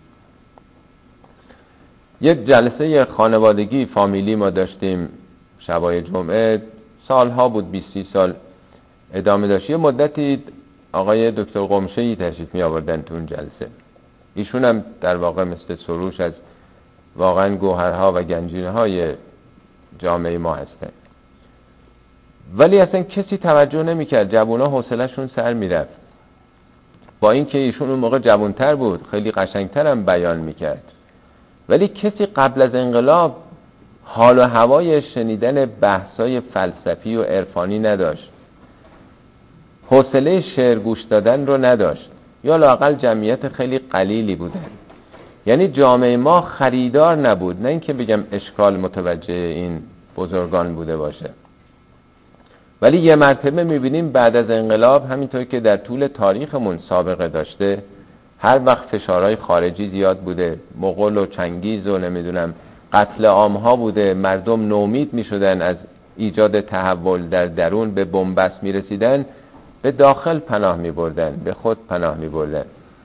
یک جلسه خانوادگی فامیلی ما داشتیم شبای جمعه، سالها بود، بیست سی سال ادامه داشت. یه مدتی آقای دکتر قمشه‌ای تشریف می آوردن تو اون جلسه. ایشون هم در واقع مثل سروش از واقعا گوهرها و گنجینه های جامعه ما هستن، ولی اصلا کسی توجه نمی کرد. جوونا حوصله‌شون سر می رفت، با اینکه ایشون اون موقع جوانتر بود، خیلی قشنگتر هم بیان می کرد، ولی کسی قبل از انقلاب حال و هوای شنیدن بحثای فلسفی و عرفانی نداشت، حوصله شعر گوش دادن رو نداشت، یا لااقل جمعیت خیلی قلیلی بودن. یعنی جامعه ما خریدار نبود، نه اینکه بگم اشکال متوجه این بزرگان بوده باشه. ولی یه مرتبه میبینیم بعد از انقلاب، همینطور که در طول تاریخمون سابقه داشته، هر وقت فشارهای خارجی زیاد بوده، مغول و چنگیز و نمیدونم قتل عامها بوده، مردم نومید میشدن از ایجاد تحول در درون، به بنبست میرسیدن، به داخل پناه میبردن، به خود پناه میبردن.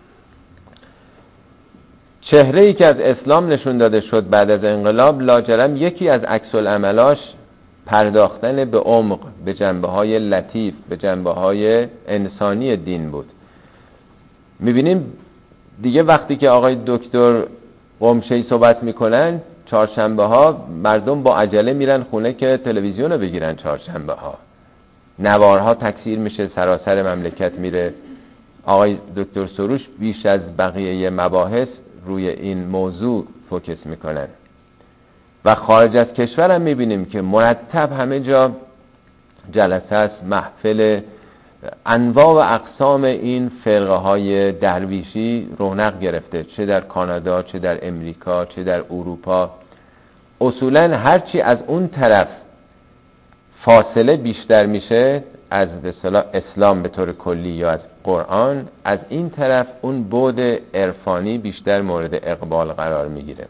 چهره‌ای که از اسلام نشون داده شد بعد از انقلاب، لاجرم یکی از عکس العملاش پرداختن به عمق، به جنبه‌های لطیف، به جنبه‌های انسانی دین بود. می‌بینیم دیگه وقتی که آقای دکتر قمشه‌ای صحبت می‌کنن، چهارشنبه‌ها مردم با عجله میرن خونه که تلویزیون رو بگیرن. چهارشنبه‌ها نوارها تکثیر میشه، سراسر مملکت میره. آقای دکتر سروش بیش از بقیه مباحث روی این موضوع فوکس میکنن. و خارج از کشور هم میبینیم که مرتب همه جا جلسه است، محفل، انواع و اقسام این فرقه های درویشی رونق گرفته، چه در کانادا، چه در امریکا، چه در اروپا. اصولا هرچی از اون طرف فاصله بیشتر میشه از به اصطلاح اسلام به طور کلی یا از قرآن، از این طرف اون بعد عرفانی بیشتر مورد اقبال قرار میگیره.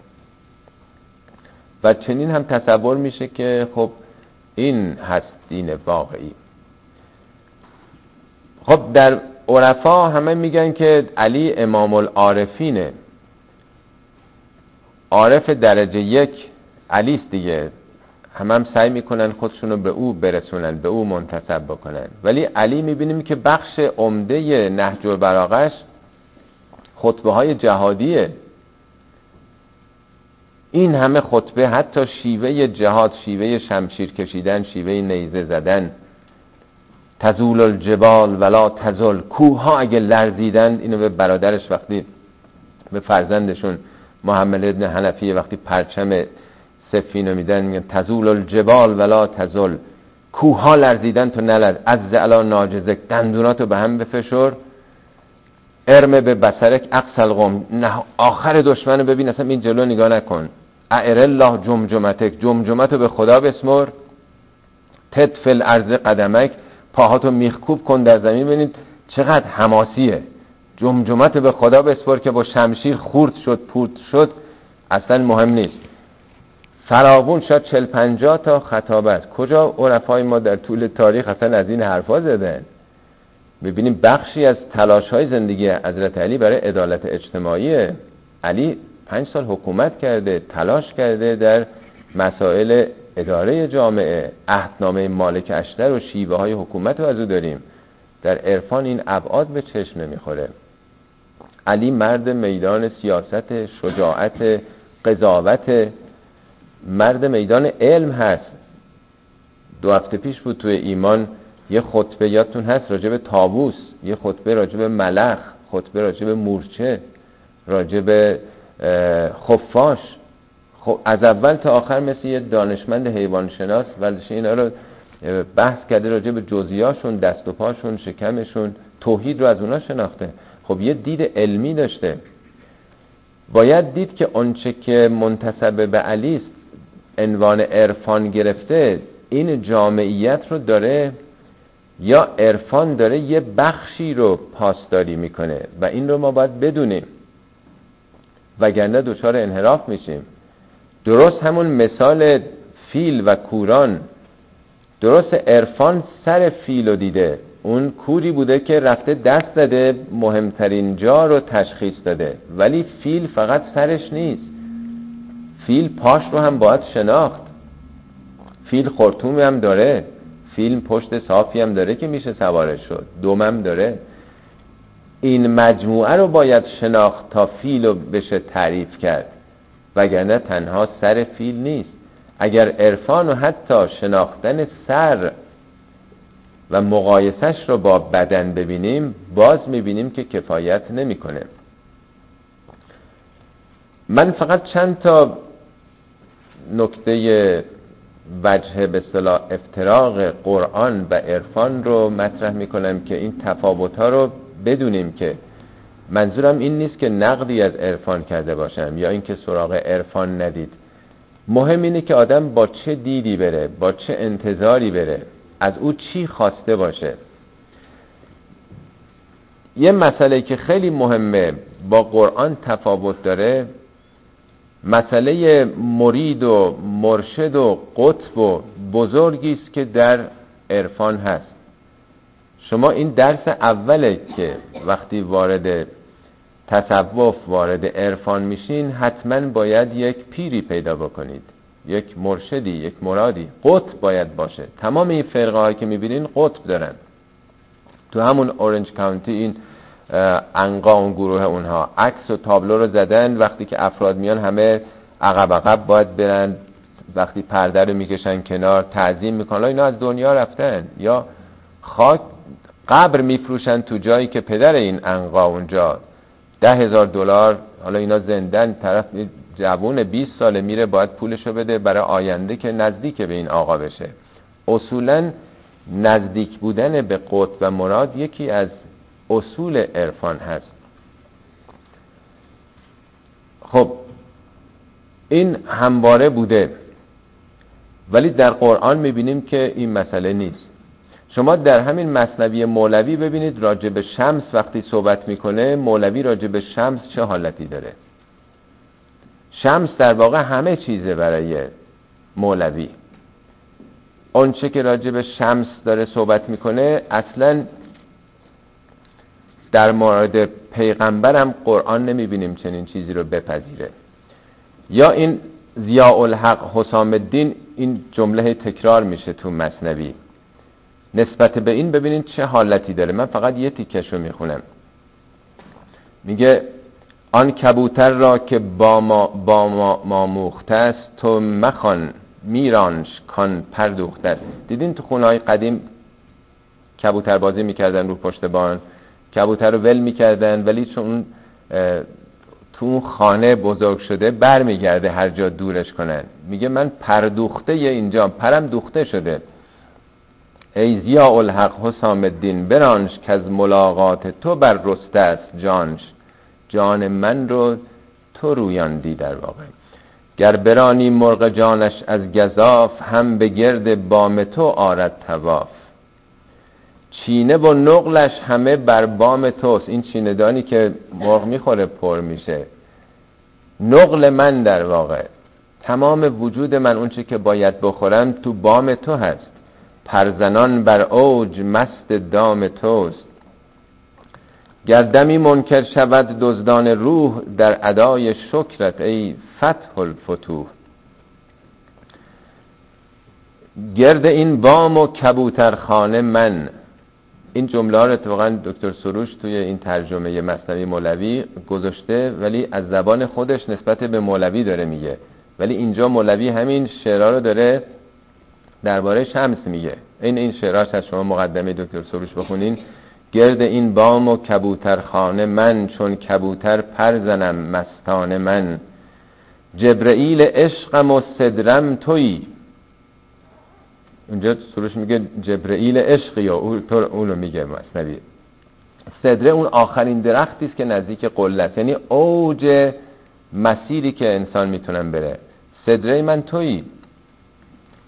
و چنین هم تصور میشه که خب این هست دین واقعی. خب در عرفا همه میگن که علی امام العارفینه، عارف درجه یک علی است دیگه. هم هم سعی میکنن خودشونو به او برسونن، به او منتسب بکنن. ولی علی میبینیم که بخش عمده نهج البلاغه‌اش خطبه های جهادیه. این همه خطبه، حتی شیوه جهاد، شیوه شمشیر کشیدن، شیوه نیزه زدن، تزول الجبال ولا تزل، کوه ها اگه لرزیدن، اینو به برادرش وقتی به فرزندشون محمد ابن حنفیه وقتی پرچم سفینو میدن میگن تزول الجبال ولا تزل، کوه ها لرزیدن تو نلرز، عز علا ناجزک، دندوناتو به هم بفشور، ارمه به بصرک اقصى القوم، آخر دشمنو ببین، اصلا این جلو نگاه نکن، اعر الله جمجمتک، جمجمتو به خدا بسمر، تدفل الارض قدمک، پاهاتو میخکوب کن در زمین. ببینید چقدر حماسیه. جمجمتو به خدا بسپر که با شمشیر خورد شد، پورت شد، اصلا مهم نیست. فراوون شد چل پنجاه تا خطاب است. کجا عرفای ما در طول تاریخ اصلا از این حرفا زدن؟ ببینیم بخشی از تلاش‌های زندگی حضرت علی برای عدالت اجتماعی. علی پنج سال حکومت کرده، تلاش کرده در مسائل اداره جامعه. عهدنامه مالک اشتر و شیوه های حکومت رو از او داریم. در عرفان این ابعاد به چشم نمیخوره. علی مرد میدان سیاست، شجاعت، قضاوت، مرد میدان علم هست. دو هفته پیش بود توی ایمان یه خطبه یادتون هست راجع به طاووس، یه خطبه راجع به ملخ، خطبه راجع به مورچه، راجع به خفاش. خب از اول تا آخر مثل یه دانشمند حیوان شناس ورزش اینا رو بحث کرده، راجع به جزئیاشون، دست و پاشون، شکمشون، توحید رو از اونا شناخته. خب یه دید علمی داشته. باید دید که آنچه که منتسب به علی است عنوان عرفان گرفته این جامعیت رو داره یا عرفان داره یه بخشی رو پاسداری میکنه و این رو ما باید بدونیم وگرنه دچار انحراف میشیم. درست همون مثال فیل و کوران، درست عرفان سر فیل رو دیده، اون کوری بوده که رفته دست زده مهمترین جا رو تشخیص داده، ولی فیل فقط سرش نیست، فیل پاش رو هم باید شناخت، فیل خرطومی هم داره، فیل پشت صافی هم داره که میشه سوارش شد، دمم داره. این مجموعه رو باید شناخت تا فیل رو بشه تعریف کرد، وگرنه تنها سر فیل نیست. اگر عرفان و حتی شناختن سر و مقایسش رو با بدن ببینیم، باز میبینیم که کفایت نمیکنه. من فقط چند تا نکته وجه به اصطلاح افتراق قرآن و عرفان رو مطرح میکنم که این تفاوت‌ها رو بدونیم، که منظورم این نیست که نقدی از عرفان کرده باشم یا اینکه سراغ عرفان ندید. مهم اینه که آدم با چه دیدی بره، با چه انتظاری بره، از او چی خواسته باشه. یه مسئله که خیلی مهمه با قرآن تفاوت داره، مسئله مرید و مرشد و قطب و بزرگی است که در عرفان هست. شما این درس اوله که وقتی وارد تصوف وارد عرفان میشین حتما باید یک پیری پیدا بکنید، یک مرشدی، یک مرادی، قطب باید باشه. تمام این فرقه هایی که میبینین قطب دارن. تو همون اورنج کانتی این عنقا اون گروه اونها عکس و تابلو رو زدن، وقتی که افراد میان همه عقب عقب باید برن، وقتی پرده رو میکشن کنار تعظیم میکنن. اینا از دنیا رفتن یا خاک قبر میفروشن تو جایی که پدر این عنقا اونجا ده هزار دلار، حالا اینا زندن، طرف جوون بیست ساله میره باید پولشو بده برای آینده که نزدیک به این آقا بشه. اصولا نزدیک بودن به قطب و مراد یکی از اصول عرفان هست. خب این همواره بوده، ولی در قرآن میبینیم که این مسئله نیست. شما در همین مثنوی مولوی ببینید راجع به شمس وقتی صحبت میکنه، مولوی راجع به شمس چه حالتی داره. شمس در واقع همه چیزه برای مولوی. اون چه که راجع به شمس داره صحبت میکنه اصلا در مورد پیغمبرم قرآن نمیبینیم چنین چیزی رو بپذیره. یا این ضیاء الحق حسام الدین، این جمله تکرار میشه تو مثنوی، نسبت به این ببینید چه حالتی داره. من فقط یه تیکشو میخونم. میگه آن کبوتر را که با ما, با ما, ما موخته است، تو مخوان میرانش کان پردوخته است. دیدین تو خونه‌های قدیم کبوتر بازی میکردن رو پشت بان، کبوتر رو ول میکردن، ولی چون تو اون خانه بزرگ شده بر میگرده هر جا دورش کنن. میگه من پردوخته یه اینجا، پرم دوخته شده. ای ضیاء الحق حسام الدین، برانش که از ملاقات تو بر رسته است جانش، جان من رو تو رویاندی در واقع. گر برانی مرغ جانش از گزاف، هم به گرد بام تو آرد طواف. چینه و نقلش همه بر بام توست. این چینه دانی که مرغ میخوره پر میشه، نقل من در واقع، تمام وجود من، اون چه که باید بخورم تو بام تو هست. پرزنان بر اوج مست دام توست. گردمی منکر شود دزدان روح، در ادای شکرت ای فتح الفتوح. گرد این بام و کبوترخانه من. این جمله رو اتفاقا دکتر سروش توی این ترجمه مثنوی مولوی گذاشته، ولی از زبان خودش نسبت به مولوی داره میگه، ولی اینجا مولوی همین شعرها رو داره درباره شمس میگه. این این شعراش از شما مقدمه دکتر سروش بخونین. گرد این بام و کبوترخانه من، چون کبوتر پر زنم مستانه من. جبرئیل عشقم و صدرم تویی. اونجا سروش میگه جبرئیل عشقی، و اون رو میگه مثنوی. صدره اون آخرین درختی است که نزدیک قله است، یعنی اوج مسیری که انسان میتونن بره. صدره من تویی.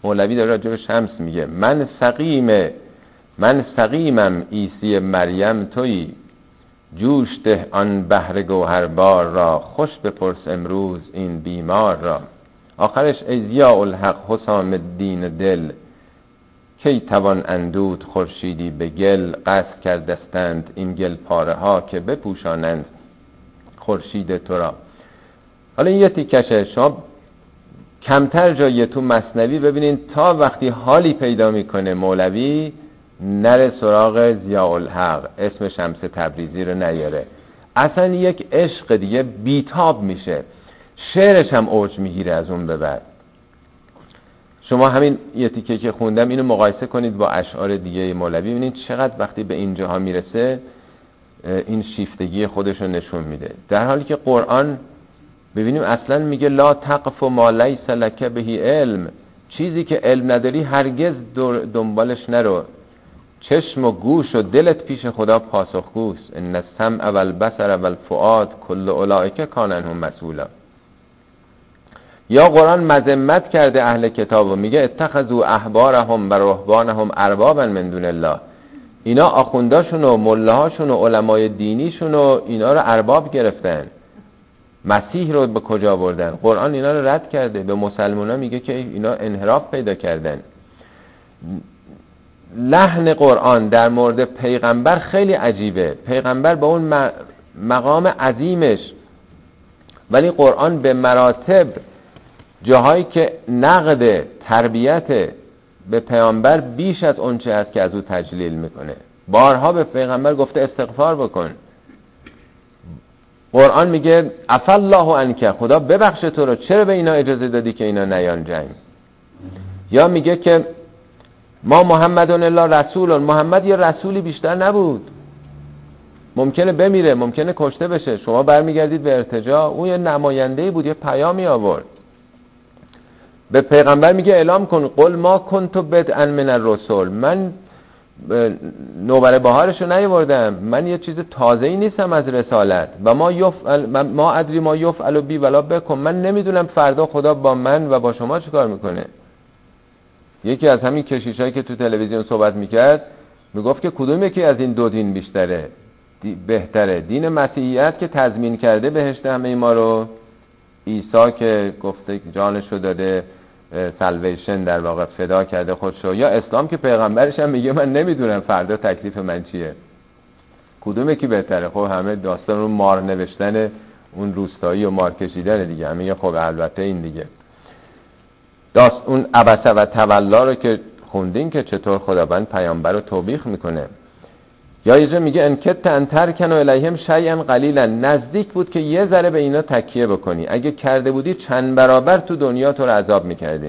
مولوی داره راجع به شمس میگه من سقیم من سقیمم عیسی مریم تویی، جوش ده آن بحر گوهربار را، خوش بپرس امروز این بیمار را. آخرش ای ضیاء الحق حسام الدین دل، کی توان اندود خورشیدی به گل. قصد کردستند این گل پاره ها که بپوشانند خورشید تو را. حالا این یه تیکشه، شما کمتر جایی تو مثنوی ببینین تا وقتی حالی پیدا میکنه مولوی نره سراغ ضیاء الحق، اسم شمس تبریزی رو نیاره، اصلا یک عشق دیگه بیتاب میشه، شعرش هم اوج میگیره از اون به بعد. شما همین یه تیکه که خوندم اینو مقایسه کنید با اشعار دیگه مولوی، ببینید چقدر وقتی به اینجاها میرسه این شیفتگی خودش رو نشون میده. در حالی که قرآن ببینیم اصلا میگه لا تقف ما لیس لک به علم، چیزی که علم نداری هرگز دنبالش نرو. چشم و گوش و دلت پیش خدا پاسخگوست. ان السمع والبصر والفؤاد کل اولئک کان عنه مسئولا. یا قرآن مذمت کرده اهل کتاب و میگه اتخذوا احبارهم و رهبانهم اربابا من دون الله، اینا آخونداشون و ملهاشون و علمای دینیشون و اینا رو ارباب گرفتن، مسیح رو به کجا بردن؟ قرآن اینا رو رد کرده، به مسلمان‌ها میگه که اینا انحراف پیدا کردن. لحن قرآن در مورد پیغمبر خیلی عجیبه، پیغمبر با اون مقام عظیمش، ولی قرآن به مراتب جاهایی که نقد تربیت به پیامبر بیش از اون چه هست که از او تجلیل میکنه. بارها به پیغمبر گفته استغفار بکن. قرآن میگه عفا الله عنک، خدا ببخش تو رو، چرا به اینا اجازه دادی که اینا نیان جنگ؟ یا میگه که ما محمدون الا رسول، محمد یه رسولی بیشتر نبود، ممکنه بمیره، ممکنه کشته بشه، شما برمیگردید به ارتجاع، اون یه نماینده‌ای بود، یه پیامی آورد. به پیغمبر میگه اعلام کن قل ما کنت بدءا من الرسل، من نوبر بهارشو نیاوردم، من یه چیز تازه‌ای نیستم از رسالت. و ما یفعل ما ادری ما یفعل بی ولا بکم، من نمیدونم فردا خدا با من و با شما چیکار میکنه. یکی از همین کشیشایی که تو تلویزیون صحبت میکرد میگفت که کدوم یکی از این دو دین بیشتره دی بهتره؟ دین مسیحیت که تضمین کرده بهشت همه ما رو، عیسی که گفته جانشو داده، سالویشن در واقع فدا کرده خودشو، یا اسلام که پیغمبرش هم میگه من نمیدونم فردا تکلیف من چیه؟ کدوم یکی بهتره؟ خب همه داستان رو مار نوشتن اون روستایی و مار کشیدن دیگه، همه خب البته این دیگه داست اون عبسه و تولا رو که خوندین که چطور خداوند پیامبر رو توبیخ میکنه. یا یه جا میگه انکت انتر کن و الیهم شیئا قلیلا، نزدیک بود که یه ذره به اینا تکیه بکنی، اگه کرده بودی چند برابر تو دنیا تو رو عذاب میکردیم.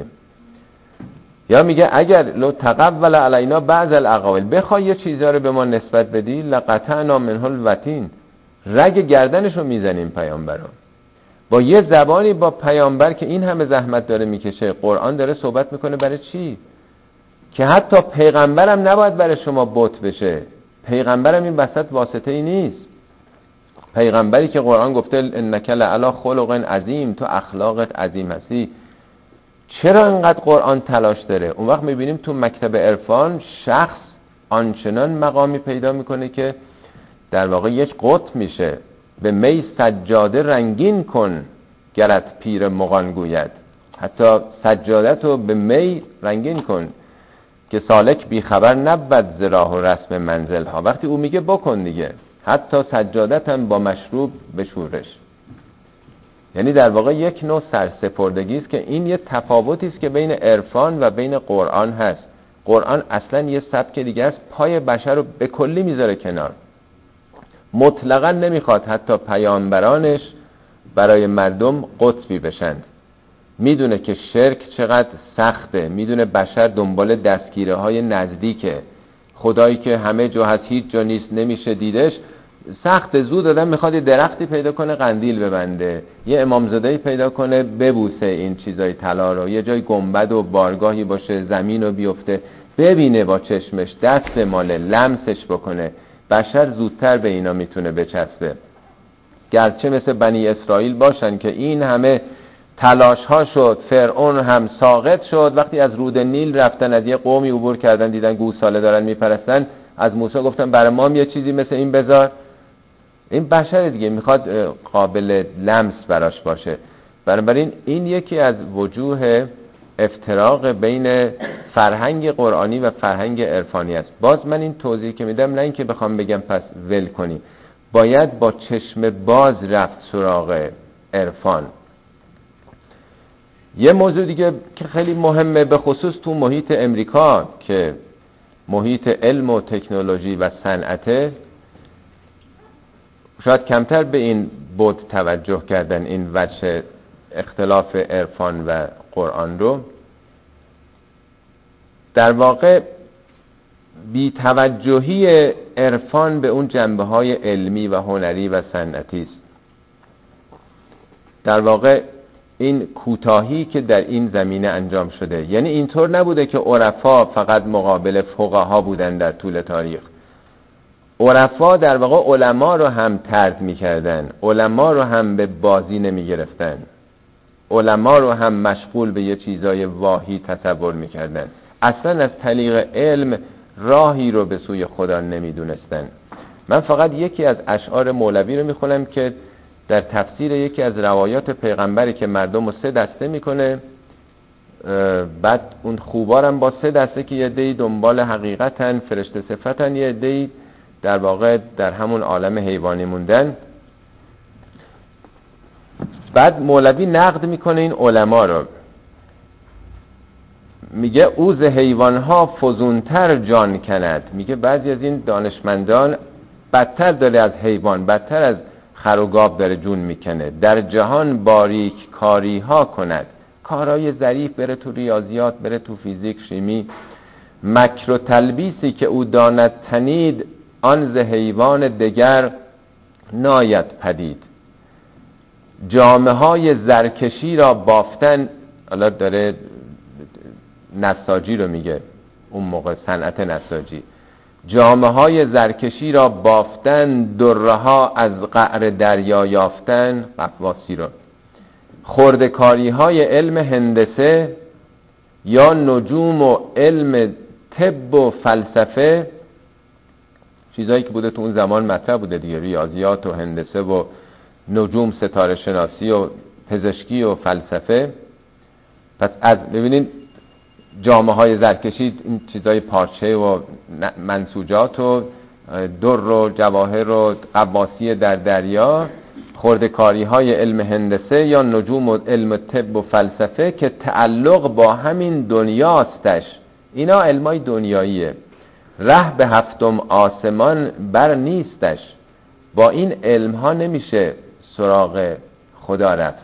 یا میگه اگر لو تقول علینا بعض الاقاویل، بخوای یه چیزا رو به ما نسبت بدی، لقطعنا منه الوتین، رگ گردنشو میزنیم پیامبرو. با یه زبانی با پیامبر که این همه زحمت داره میکشه، قرآن داره صحبت میکنه برای چی؟ که حتی پیغمبرم نباید برای شما بت بشه، پیغمبرم این وسط واسطه ای نیست. پیغمبری که قرآن گفته انک لعلی خلق عظیم، تو اخلاقت عظیم هستی، چرا انقدر قرآن تلاش داره؟ اون وقت میبینیم تو مکتب عرفان شخص آنچنان مقامی پیدا میکنه که در واقع یک قطب میشه. به می سجاده رنگین کن گرت پیر مغان گوید، حتی سجادت رو به می رنگین کن که سالک بی خبر نبود ز راه و رسم منزل ها. وقتی او میگه بکن دیگه، حتی سجادت هم با مشروب بشورش. یعنی در واقع یک نوع سرسپردگی است که این یه تفاوتی است که بین عرفان و بین قرآن هست. قرآن اصلا یه سبک دیگه است، پای بشر رو به کلی میذاره کنار، مطلقا نمیخواد حتی پیامبرانش برای مردم قطبی بشند. میدونه که شرک چقدر سخته، میدونه بشر دنبال دستگیره های نزدیکه، خدایی که همه جا هست هیچ جا نیست نمیشه دیدش، سخت. زود آدم میخواد یه درختی پیدا کنه قندیل ببنده، یه امامزادهی پیدا کنه ببوسه این چیزای طلا رو، یه جای گنبد و بارگاهی باشه زمین رو بیفته ببینه با چشمش، دست ماله لمسش بکنه. بشر زودتر به اینا میتونه بچسبه، گرچه مثل بنی اسرائیل باشن که این همه تلاش ها شد، فرعون هم ساقط شد. وقتی از رود نیل رفتن، از یه قومی عبور کردن، دیدن گوساله دارن میپرستن، از موسی گفتن برای ما یه چیزی مثل این بذار. این بشر دیگه میخواد قابل لمس براش باشه. بنابراین این یکی از وجوه افتراق بین فرهنگ قرآنی و فرهنگ عرفانی است. باز من این توضیح که میدم نه این که بخوام بگم پس ول کنی، باید با چشم باز رفت سراغ عرفان. یه موضوع دیگه که خیلی مهمه، به خصوص تو محیط امریکا که محیط علم و تکنولوژی و صنعته، شاید کمتر به این بود توجه کردن، این وجه اختلاف عرفان و قرآن رو. در واقع بی توجهی عرفان به اون جنبه‌های علمی و هنری و صنعتی است. در واقع این کوتاهی که در این زمینه انجام شده، یعنی اینطور نبوده که عرفا فقط مقابل فقها بودن در طول تاریخ. عرفا در واقع علما رو هم طرد می‌کردن، علما رو هم به بازی نمی‌گرفتن، علما رو هم مشغول به یه چیزای واهی تصور می‌کردن. اصلا از طریق علم راهی رو به سوی خدا نمی‌دونستن. من فقط یکی از اشعار مولوی رو می‌خونم که در تفسیر یکی از روایات پیغمبری که مردم رو سه دسته میکنه، بعد اون خوبارم با سه دسته که یه عده‌ای دنبال حقیقتن، فرشته صفتن، یه عده‌ای در واقع در همون عالم حیوانی موندن. بعد مولوی نقد میکنه این علما رو، میگه او ز حیوانها فزونتر جان کند. میگه بعضی از این دانشمندان بدتر داره از حیوان، بدتر از خر و گاو داره جون میکنه. در جهان باریک کاری ها کند، کارهای ظریف، بره تو ریاضیات، بره تو فیزیک، شیمی. مکر و تلبیسی که او داند تنید، آن ز حیوان دگر ناید پدید. جامه های زرکشی را بافتن، حالا داره نساجی رو میگه، اون موقع صنعت نساجی. جامه های زرکشی را بافتن، دره ها از قعر دریا یافتن، قفواسی را. خردکاری های علم هندسه یا نجوم و علم طب و فلسفه، چیزایی که بوده تو اون زمان مطرح بوده دیگه، ریاضیات و هندسه و نجوم، ستاره شناسی و پزشکی و فلسفه. پس از ببینید جامه های زرکشی، این چیزای پارچه و منسوجات و در و جواهر و قواسی در دریا، خردکاری های علم هندسه یا نجوم و علم طب و فلسفه که تعلق با همین دنیاستش. اینا علمای دنیاییه. ره به هفتم آسمان بر نیستش. با این علم ها نمیشه سراغ خدا رفت.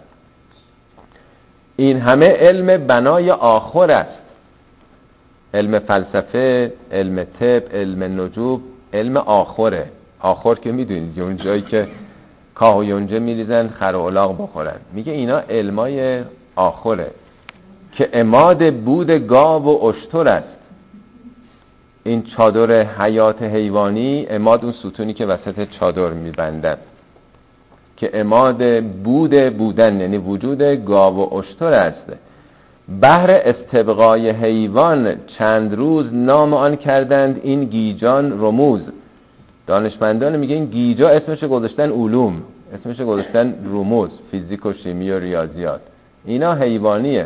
این همه علم بنای آخر است. علم فلسفه، علم طب، علم نجوم، علم آخره. آخر که میدونید اون جایی که کاه و یونجه میریزن خر و الاغ بخورن. میگه اینا علمای آخره که عماد بود گاو و اشتر است. این چادر حیات حیوانی، عماد اون ستونی که وسط چادر میبندن، که عماد بود بودن یعنی وجود گاو و اشتر است. بهر استبقای حیوان چند روز نام آن کردند این گیجان رموز. دانشمندان میگه این گیجا اسمش گذاشتن علوم، اسمش گذاشتن رموز، فیزیک و شیمی و ریاضیات. اینا حیوانیه.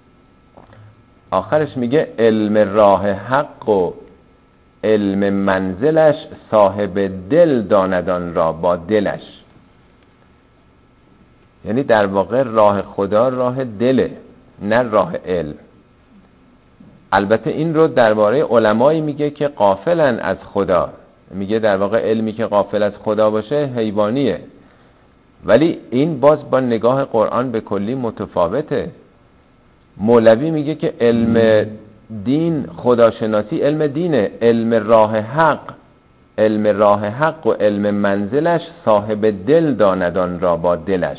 آخرش میگه علم راه حق و علم منزلش، صاحب دل داندان را با دلش. یعنی در واقع راه خدا راه دله، نه راه علم. البته این رو درباره علمایی میگه که غافلن از خدا. میگه در واقع علمی که غافل از خدا باشه حیوانیه. ولی این باز با نگاه قرآن به کلی متفاوته. مولوی میگه که علم دین، خداشناسی علم دینه. علم راه حق، علم راه حق و علم منزلش، صاحب دل داندان را با دلش.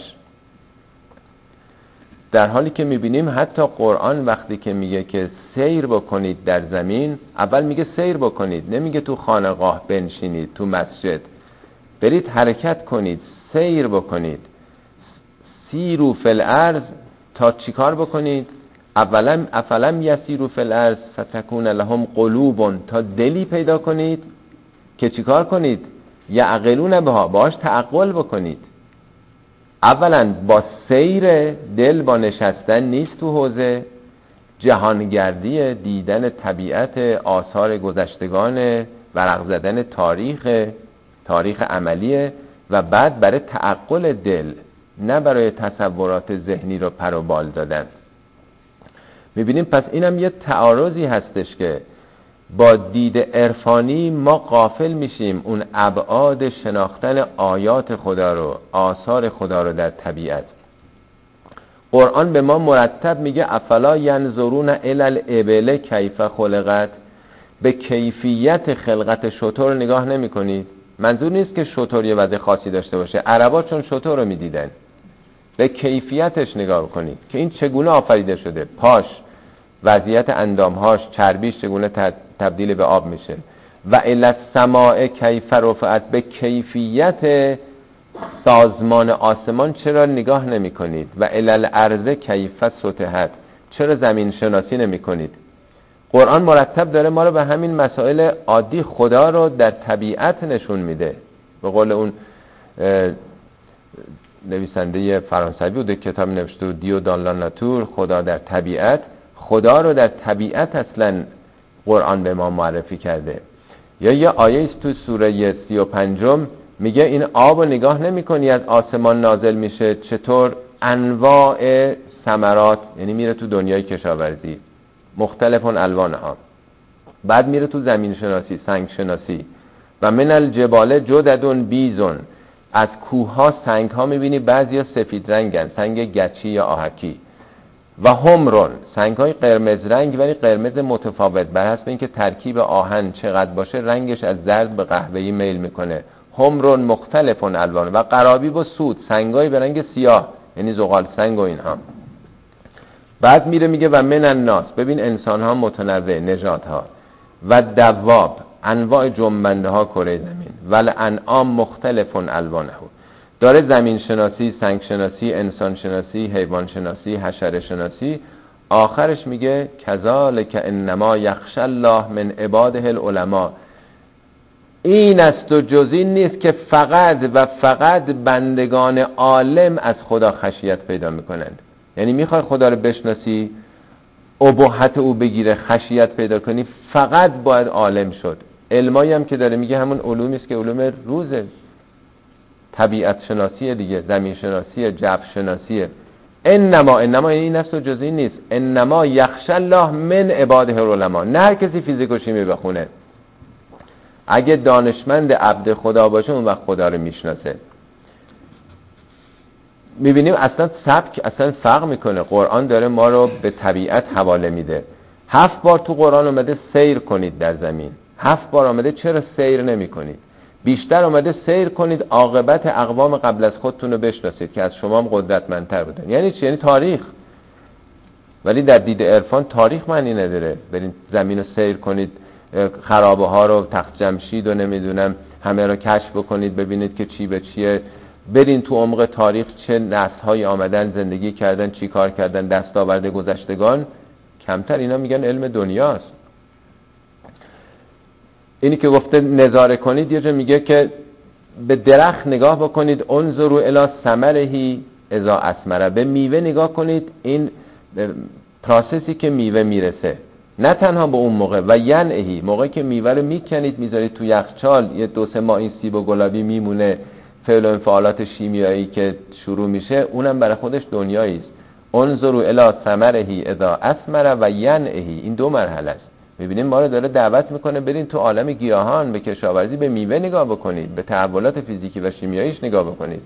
در حالی که میبینیم حتی قرآن وقتی که میگه که سیر بکنید در زمین، اول میگه سیر بکنید، نمیگه تو خانقاه بنشینید، تو مسجد. برید حرکت کنید، سیر بکنید. سیرو فی الارض تا چیکار بکنید؟ اولا افلم یسیروا فی الارض فتکون لهم قلوب، تا دلی پیدا کنید که چیکار کنید؟ یعقلون بها، باش تعقل بکنید. اولا با سیر دل، با نشستن نیست تو حوزه جهانگردی، دیدن طبیعت، آثار گذشتگان، ورق زدن تاریخ تاریخ عملیه و بعد برای تعقل دل، نه برای تصورات ذهنی رو پر و بال دادن. میبینیم پس اینم یه تعارضی هستش که با دید عرفانی ما غافل میشیم اون ابعاد شناختن آیات خدا رو، آثار خدا رو در طبیعت. قرآن به ما مرتب میگه افلا ینظرون الی الابل کیف خلقت، به کیفیت خلقت شتر نگاه نمی کنید. منظور نیست که شتر یه وضع خاصی داشته باشه، عربا چون شتر رو میدیدن، به کیفیتش نگاه کنید که این چگونه آفریده شده، پاش، وضعیت اندامهاش، چربیش چگونه تبدیل به آب میشه. و الی السماء کیف رفعت، به کیفیت سازمان آسمان چرا نگاه نمی کنید؟ و الی الارض کیف سطحت، چرا زمین شناسی نمی کنید؟ قرآن مرتب داره ما رو به همین مسائل عادی خدا رو در طبیعت نشون میده. به قول اون نویسنده فرانسوی بود کتاب نوشته دیو دان لا ناتور، خدا در طبیعت. خدا رو در طبیعت اصلا قرآن به ما معرفی کرده. یا یه آیه است تو سوره سی و پنجم میگه این آب رو نگاه نمی کنی از آسمان نازل میشه چطور؟ انواع ثمرات، یعنی میره تو دنیای کشاورزی، مختلف الوانها، بعد میره تو زمین شناسی، سنگ شناسی. و من الجبال جدد بیزون، از کوه ها سنگ ها میبینی بعضی ها سفید رنگن، سنگ گچی یا آهکی. و همرون، سنگ های قرمز رنگ ولی قرمز متفاوت، بر حسب اینکه ترکیب آهن چقدر باشه رنگش از زرد به قهوه‌ای میل میکنه. همرون مختلف الوان. و قرابیب و سود، سنگای به رنگ سیاه، یعنی زغال سنگ و اینها. بعد میره میگه و من الناس، ببین انسان ها متنوع نژادها، و دواب، انواع جنبنده ها کره زمین، ول انعام مختلف الوانه، داره زمین شناسی، سنگ شناسی، انسان شناسی، حیوان شناسی، حشره شناسی. آخرش میگه کذالک انما یخشی الله من عباده العلماء، این است و جز این نیست که فقط و فقط بندگان عالم از خدا خشیت پیدا میکنند. یعنی میخوای خدا رو بشناسی، ابهت او بگیره، خشیت پیدا کنی، فقط باید عالم شد. علمایی هم که داره میگه همون علومی است که علوم روزه، طبیعت شناسی دیگه، زمین شناسی، جو شناسی. انما انما این است و جز این نیست، انما یخشی الله من عباده العلماء. نه هر کسی فیزیک و شیمی بخونه، اگه دانشمند عبد خدا باشه اون وقت خدا رو میشناسه. میبینیم اصلا سبک اصلا فرق میکنه. قرآن داره ما رو به طبیعت حواله میده. هفت بار تو قرآن اومده سیر کنید در زمین، هفت بار اومده چرا سیر نمی کنید؟ بیشتر اومده سیر کنید عاقبت اقوام قبل از خودتون رو بشناسید که از شما هم قدرتمندتر بودن. یعنی چی؟ یعنی تاریخ. ولی در دید عرفان تاریخ معنی نداره. برین زمین رو سیر کنید، خرابه ها رو، تخت جمشید و نمیدونم همه رو کشف بکنید، ببینید که چی به چیه. برین تو عمق تاریخ چه نسل‌هایی آمدن، زندگی کردن، چی کار کردن، دستاورد گذشتگان. کمتر اینا میگن علم دنیاست. اینی که گفته نظاره کنید، یه جا میگه که به درخت نگاه بکنید، انظروا الی ثمره اذا اثمر، به میوه نگاه کنید، این پروسسی که میوه میرسه، نه تنها به اون موقع. و ینعهی، موقعی که میوه رو میکنید میذارید تو یخچال، یه دو سه ماه این سیب و گلابی میمونه، فعل و انفعالات شیمیایی که شروع میشه، اونم برای خودش دنیایی است. انظروا الی ثمره اذا اثمر و ینعهی، این دو مرحله است. میبینیم ما رو داره دعوت میکنه برین تو عالم گیاهان، به کشاورزی، به میوه نگاه بکنید، به تحولات فیزیکی و شیمیاییش نگاه بکنید.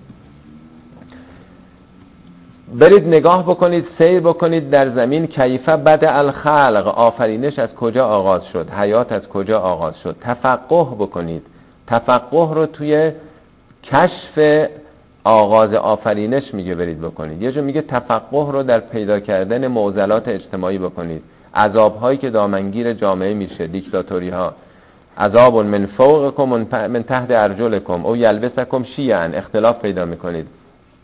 برید نگاه بکنید، سیر بکنید در زمین. کیف بدأ الخلق، آفرینش از کجا آغاز شد، حیات از کجا آغاز شد. تفقه بکنید. تفقه رو توی کشف آغاز آفرینش میگه برید بکنید. یه جا میگه تفقه رو در پیدا کردن معضلات اجتماعی بکنید. عذاب‌هایی که دامنگیر جامعه میشه، دیکتاتوری ها. عذاب من فوقکم من تحت ارجلکم او یلبسکم شیعا، اختلاف پیدا میکنید.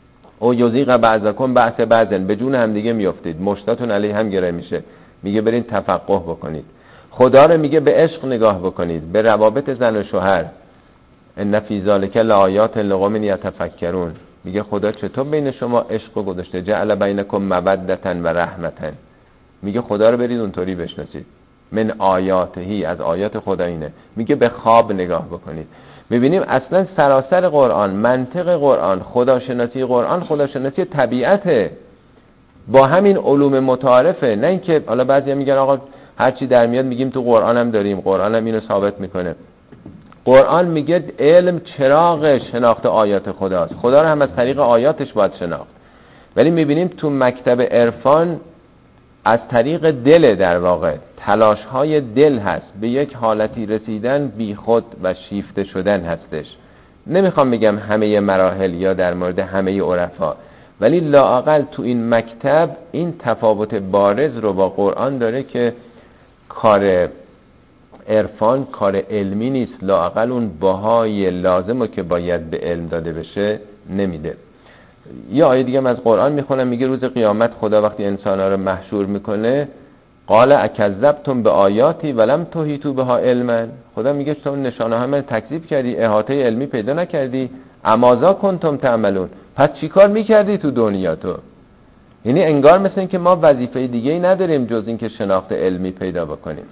او یذیق بعضکم بعض بعضن، به جون هم دیگه میافتید، مشتاتون علیه هم گره میشه. میگه برین تفقه بکنید. خدا رو میگه به عشق نگاه بکنید، به روابط زن و شوهر. ان فی ذلک لآیات لقوم یتفکرون. میگه خدا چطور بین شما عشق گذاشته، جعل بینکم مودة و رحمة. میگه خدا رو برید اونطوری بشناسید. من آیاتهی، از آیات خدا اینه. میگه به خواب نگاه بکنید. میبینیم اصلا سراسر قرآن، منطق قرآن، خداشناسی قرآن خداشناسی طبیعته، با همین علوم متعارفه. نه اینکه حالا بعضیا میگن آقا هر چی در میاد میگیم تو قرآن هم داریم، قرآن هم اینو ثابت میکنه. قرآن میگه علم چراغ شناخت آیات خداست، خدا رو هم از طریق آیاتش باید شناخت. ولی میبینیم تو مکتب عرفان از طریق دل، در واقع تلاش های دل هست، به یک حالتی رسیدن بی خود و شیفته شدن هستش. نمیخوام بگم همه مراحل یا در مورد همه عرفا، ولی لااقل تو این مکتب این تفاوت بارز رو با قرآن داره که کار عرفان کار علمی نیست، لااقل اون بهای لازمو که باید به علم داده بشه نمیده. یه آیه دیگه از قرآن میخونم، میگه روز قیامت خدا وقتی انسان‌ها رو محشور میکنه، قال اکذبتم به آیاتی ولم تحیطوا بها علما. خدا میگه تو نشانه همه تکذیب کردی، احاطه علمی پیدا نکردی، اماذا کنتم تعملون، پس چیکار میکردی تو دنیا تو؟ یعنی انگار مثل این که ما وظیفه دیگه ای نداریم جز این که شناخت علمی پیدا بکنیم.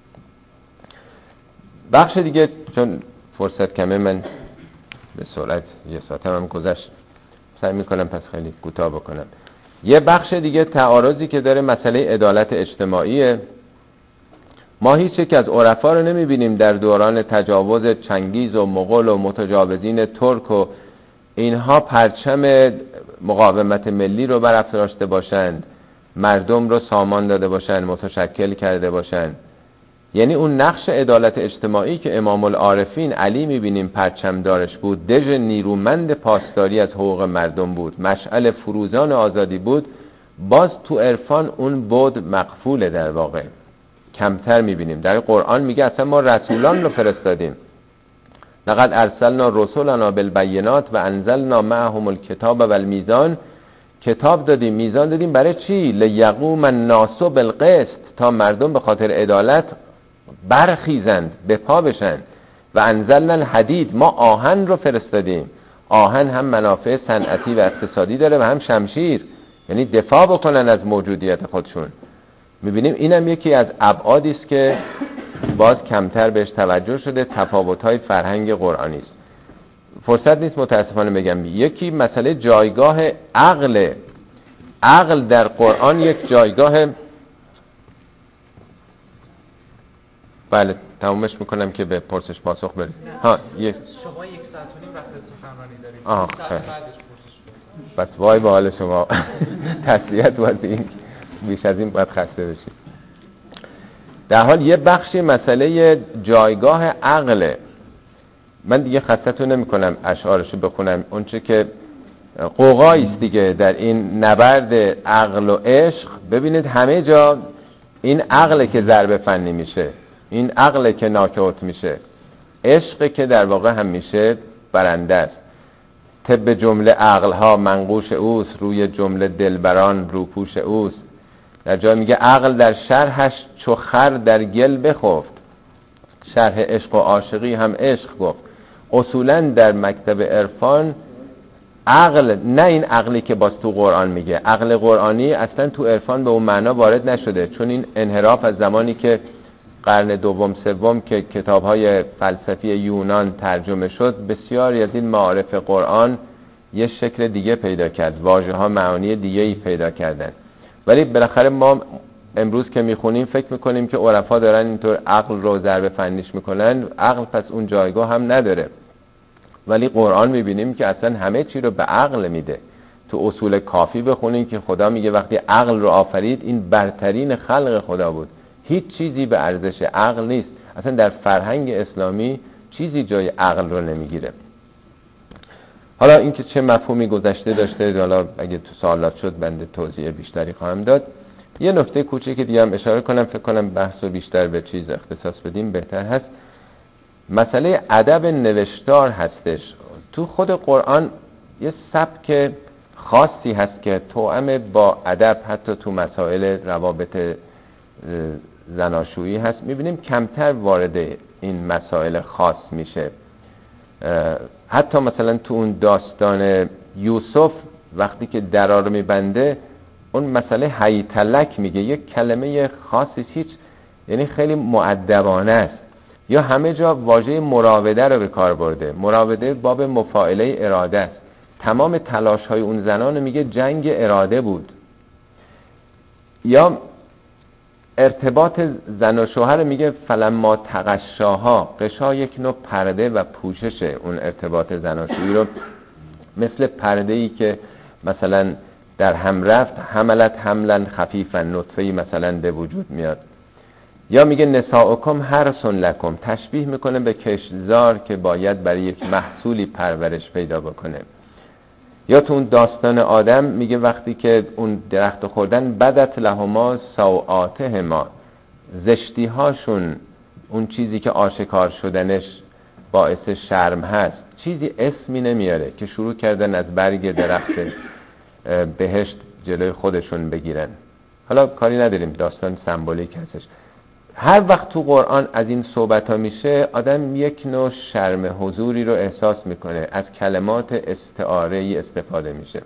بخش دیگه، چون فرصت کمه من به سرعت یه ساعت هم گذشت سعی میکنم پس خیلی کوتاه بکنم. یه بخش دیگه تعارضی که داره مسئله عدالت اجتماعیه. ما هیچ یک از عرفا رو نمیبینیم در دوران تجاوز چنگیز و مغول و متجاوزین ترک و اینها پرچم مقاومت ملی رو برافراشته باشند، مردم رو سامان داده باشند، متشکل کرده باشند. یعنی اون نقش عدالت اجتماعی که امام العارفین علی میبینیم پرچم دارش بود، دژ نیرومند پاسداری از حقوق مردم بود، مشعل فروزان آزادی بود، باز تو عرفان اون بود مقفوله، در واقع کمتر میبینیم. در قرآن میگه اصلا ما رسولان رو فرستادیم، لقد ارسلنا رسولنا بالبینات و انزلنا معهم الکتاب والمیزان. کتاب دادیم، میزان دادیم، برای چی؟ لیقوم الناس بالقسط، تا مردم به خاطر عدالت برخیزند، به پا بشن. و انزلنا الحدید، ما آهن رو فرستادیم. آهن هم منافع صنعتی و اقتصادی داره و هم شمشیر، یعنی دفاع بکنن از موجودیت خودشون. میبینیم اینم یکی از ابعادی است که باز کمتر بهش توجه شده، تفاوت‌های فرهنگ قرآنی است. فرصت نیست متاسفانه بگم. یکی مسئله جایگاه عقل. عقل در قرآن یک جایگاه، بله تمومش میکنم که به پرسش پاسخ بریم. ها یک شما یک ساعت و نیم وقت سخنرانی دارید. آه یک ساعت بعدش پرسش بس وای به حال شما. تسلیت باید این بیش از این باید خسته بشید. در حال یه بخشی مسئله جایگاه عقل. من دیگه خستتون نمی کنم اشعارشو بخونم، اون چه که قوقایی است دیگه در این نبرد عقل و عشق. ببینید همه جا این عقل که ضربه فنی میشه، این عقل که ناکوت میشه، عشق که در واقع هم میشه برنده است. طب جمله عقل ها منقوش اوست، روی جمله دلبران روپوش اوست. در جای میگه عقل در شرحش چو خر در گل بخفت، شرح عشق و عاشقی هم عشق گفت. اصولا در مکتب عرفان عقل، نه این عقلی که باز تو قرآن میگه، عقل قرآنی اصلا تو عرفان به اون معنا وارد نشده، چون این انحراف از زمانی که قرن دوم سوم که کتاب‌های فلسفی یونان ترجمه شد، بسیاری از این معارف قرآن یه شکل دیگه پیدا کرد، واژه‌ها معانی دیگه‌ای پیدا کردن. ولی بالاخره ما امروز که میخونیم فکر میکنیم که عرفا دارن اینطور عقل رو ضربه فنیش میکنن، عقل پس اون جایگاه هم نداره. ولی قرآن میبینیم که اصلا همه چی رو به عقل میده. تو اصول کافی بخونیم که خدا میگه وقتی عقل رو آفرید این برترین خلق خدا بود، هیچ چیزی به ارزش عقل نیست. اصلا در فرهنگ اسلامی چیزی جای عقل رو نمیگیره. حالا اینکه چه مفهومی گذشته داشته، حالا اگه تو سوالات شد بنده توضیح بیشتری خواهم داد. یه نکته کوچیکی دیگه هم اشاره کنم، فکر کنم بحثو بیشتر به چیز اختصاص بدیم بهتر هست. مسئله ادب نوشتار هستش. تو خود قرآن یه سبک خاصی هست که توأم با ادب حتی تو مسائل روابط زناشویی هست، میبینیم کمتر وارد این مسائل خاص میشه. حتی مثلا تو اون داستان یوسف وقتی که درا رو میبنده اون مسئله هیتلک میگه، یک کلمه خاصی هیچ، یعنی خیلی مؤدبانه است. یا همه جا واژه مراوده رو به کار برده. مراوده باب مفاعله اراده است. تمام تلاش های اون زنان میگه جنگ اراده بود. یا ارتباط زن و شوهر میگه فلما تغشاها، قشا یک نوع پرده و پوشش اون ارتباط زناشویی رو، مثل پرده‌ای که مثلا در هم رفت حملت حملا خفیفا، نطفه‌ای مثلا به وجود میاد. یا میگه نساؤکم حرث لکم، تشبیه میکنه به کشتزار که باید برای یک محصولی پرورش پیدا بکنه. یا تو اون داستان آدم میگه وقتی که اون درخت خوردن بدت لهما سوآتهما، زشتی هاشون، اون چیزی که آشکار شدنش باعث شرم هست، چیزی اسمی نمیاره که شروع کردن از برگ درخت بهشت جلوی خودشون بگیرن. حالا کاری نداریم، داستان سمبولیک هستش. هر وقت تو قرآن از این صحبت ها میشه آدم یک نوع شرم حضوری رو احساس میکنه، از کلمات استعاره‌ای استفاده میشه.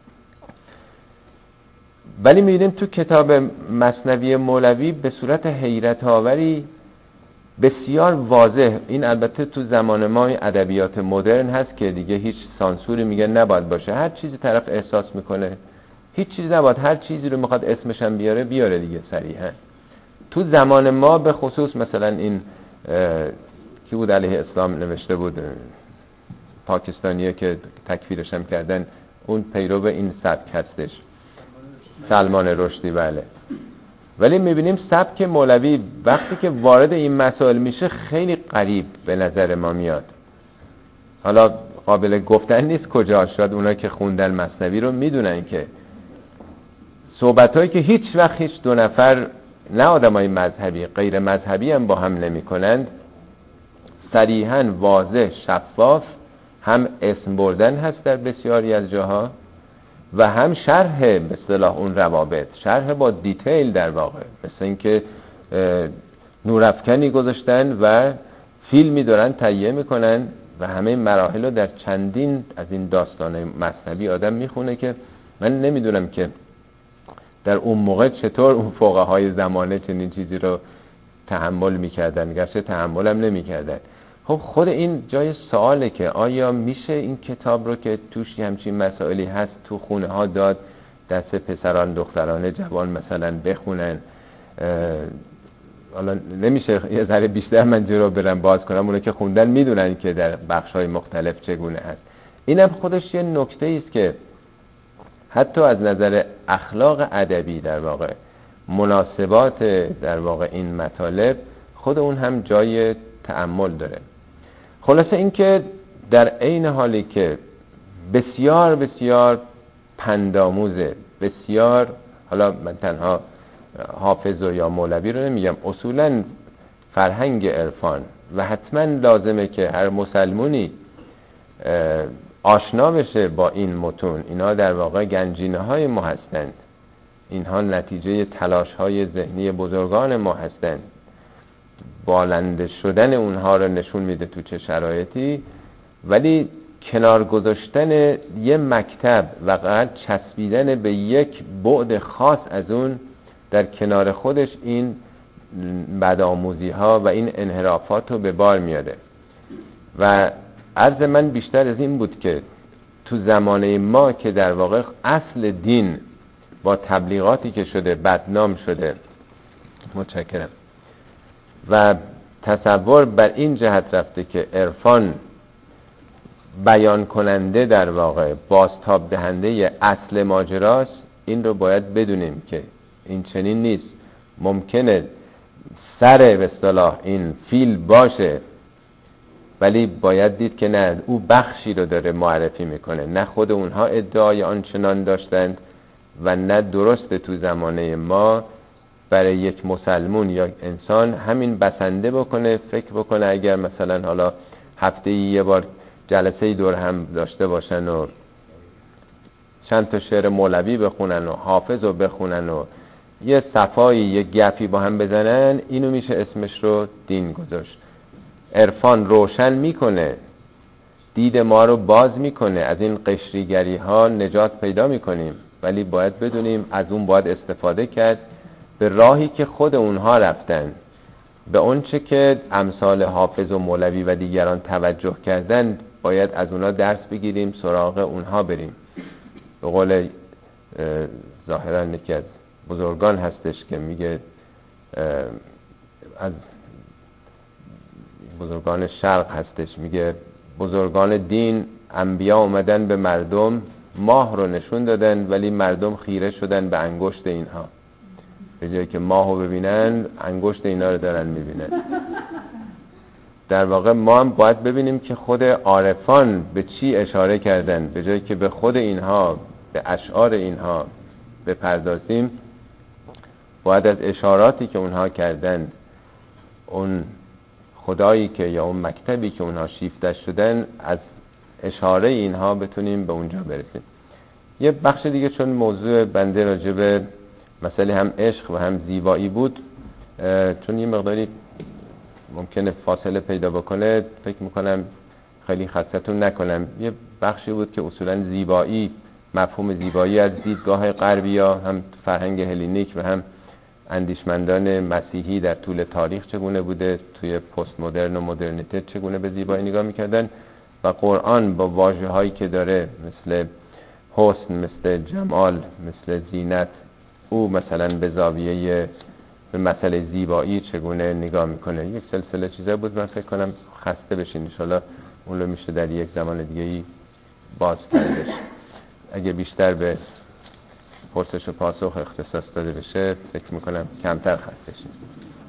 ولی میبینیم تو کتاب مثنوی مولوی به صورت حیرت آوری بسیار واضح، این البته تو زمان ما ادبیات مدرن هست که دیگه هیچ سانسوری میگه نباید باشه، هر چیزی طرف احساس میکنه هیچ چیزی نباید، هر چیزی رو میخواد اسمش هم بیاره بیاره دیگه صریحا. تو زمان ما به خصوص مثلا این کی بود علیه اسلام نوشته بود، پاکستانیه که تکفیرش هم کردن، اون پیرو این سبک هستش، سلمان رشدی. بله. ولی میبینیم سبک مولوی وقتی که وارد این مسائل میشه خیلی غریب به نظر ما میاد. حالا قابل گفتن نیست کجا، شاید اونا که خوندن مثنوی رو میدونن که صحبتایی که هیچ وقت هیچ دو نفر، نه آدمای مذهبی، غیر مذهبی هم با هم نمی کنند، صریحاً واضح شفاف، هم اسم بردن هست در بسیاری از جاها و هم شرح به اصطلاح اون روابط، شرح با دیتیل در واقع، مثل اینکه نورافکنی گذاشتن و فیلمی دارن تهیه میکنن و همه مراحل رو در چندین از این داستان مثنوی آدم میخونه که من نمیدونم که در اون موقع چطور اون فقهای زمانه چنین چیزی رو تحمل میکردن، گرچه تحمل هم نمیکردن. خب خود این جای سواله که آیا میشه این کتاب رو که توش همچین مسائلی هست تو خونه ها داد دست پسران دختران جوان مثلا بخونن؟ حالا نمیشه یه ذره بیشتر من جلو برم باز کنم، اونا که خوندن میدونن که در بخش های مختلف چگونه هست. اینم خودش یه نکته است که حتی از نظر اخلاق ادبی در واقع مناسبات در واقع این مطالب خود اون هم جای تأمل داره. خلاصه این که در عین حالی که بسیار بسیار پندآموزه، بسیار، حالا من تنها حافظ و یا مولوی رو نمیگم، اصولا فرهنگ عرفان و حتما لازمه که هر مسلمونی آشنا بشه با این متون. اینا در واقع گنجینه های ما هستند، اینها نتیجه تلاش های ذهنی بزرگان ما هستند. بالنده شدن اونها رو نشون میده تو چه شرایطی، ولی کنار گذاشتن یه مکتب و فقط چسبیدن به یک بعد خاص از اون در کنار خودش این بدآموزی ها و این انحرافات رو به بار میاره. و عرض من بیشتر از این بود که تو زمانه ما که در واقع اصل دین با تبلیغاتی که شده بدنام شده، متشکرم، و تصور بر این جهت رفته که عرفان بیان کننده در واقع بازتاب دهنده اصل ماجراست، این رو باید بدونیم که این چنین نیست. ممکنه سر به اصطلاح این فیل باشه، ولی باید دید که نه، او بخشی رو داره معرفی میکنه، نه خود اونها ادعای آنچنان داشتند و نه درست تو زمانه ما برای یک مسلمون یا انسان همین بسنده بکنه، فکر بکنه اگر مثلا حالا هفته یه بار جلسه دور هم داشته باشن و چند تا شعر مولوی بخونن و حافظ رو بخونن و یه صفایی یه گپی با هم بزنن، اینو میشه اسمش رو دین گذاشت. عرفان روشن میکنه، دید ما رو باز میکنه، از این قشریگری ها نجات پیدا میکنیم، ولی باید بدونیم از اون باید استفاده کرد به راهی که خود اونها رفتن، به اون چه که امثال حافظ و مولوی و دیگران توجه کردن باید از اونها درس بگیریم، سراغ اونها بریم. به قول ظاهرا یکی از بزرگان هستش که میگه، از بزرگان شرق هستش، میگه بزرگان دین انبیا اومدن به مردم ماه رو نشون دادن، ولی مردم خیره شدن به انگشت اینها. به جایی که ماه رو ببینن انگشت اینا رو دارن میبینن. در واقع ما هم باید ببینیم که خود عارفان به چی اشاره کردن، به جایی که به خود اینها، به اشعار اینها بپردازیم، باید از اشاراتی که اونها کردن، اون خدایی که یا اون مکتبی که اونها شیفته شدن، از اشاره اینها بتونیم به اونجا برسیم. یه بخش دیگه، چون موضوع بنده راجع به مسئله هم عشق و هم زیبایی بود، چون یه مقداری ممکنه فاصله پیدا بکنه، فکر میکنم خیلی خستتون نکنم. یه بخشی بود که اصولا زیبایی، مفهوم زیبایی از دیدگاه غربی ها، هم فرهنگ هلینیک و هم اندیشمندان مسیحی در طول تاریخ چگونه بوده، توی پست مدرن و مدرنیته چگونه به زیبایی نگاه میکردن، و قرآن با واژه هایی که داره مثل حسن، مثل جمال، مثل زینت، او مثلا به زاویه به مسئله زیبایی چگونه نگاه میکنه. یک سلسله چیزا بود، من فکر کنم خسته بشین، انشالله اون رو میشه در یک زمان دیگه باز کردش. اگه بیشتر به پرسش و پاسخ اختصاص داده بشه فکر میکنم کمتر خسته شید.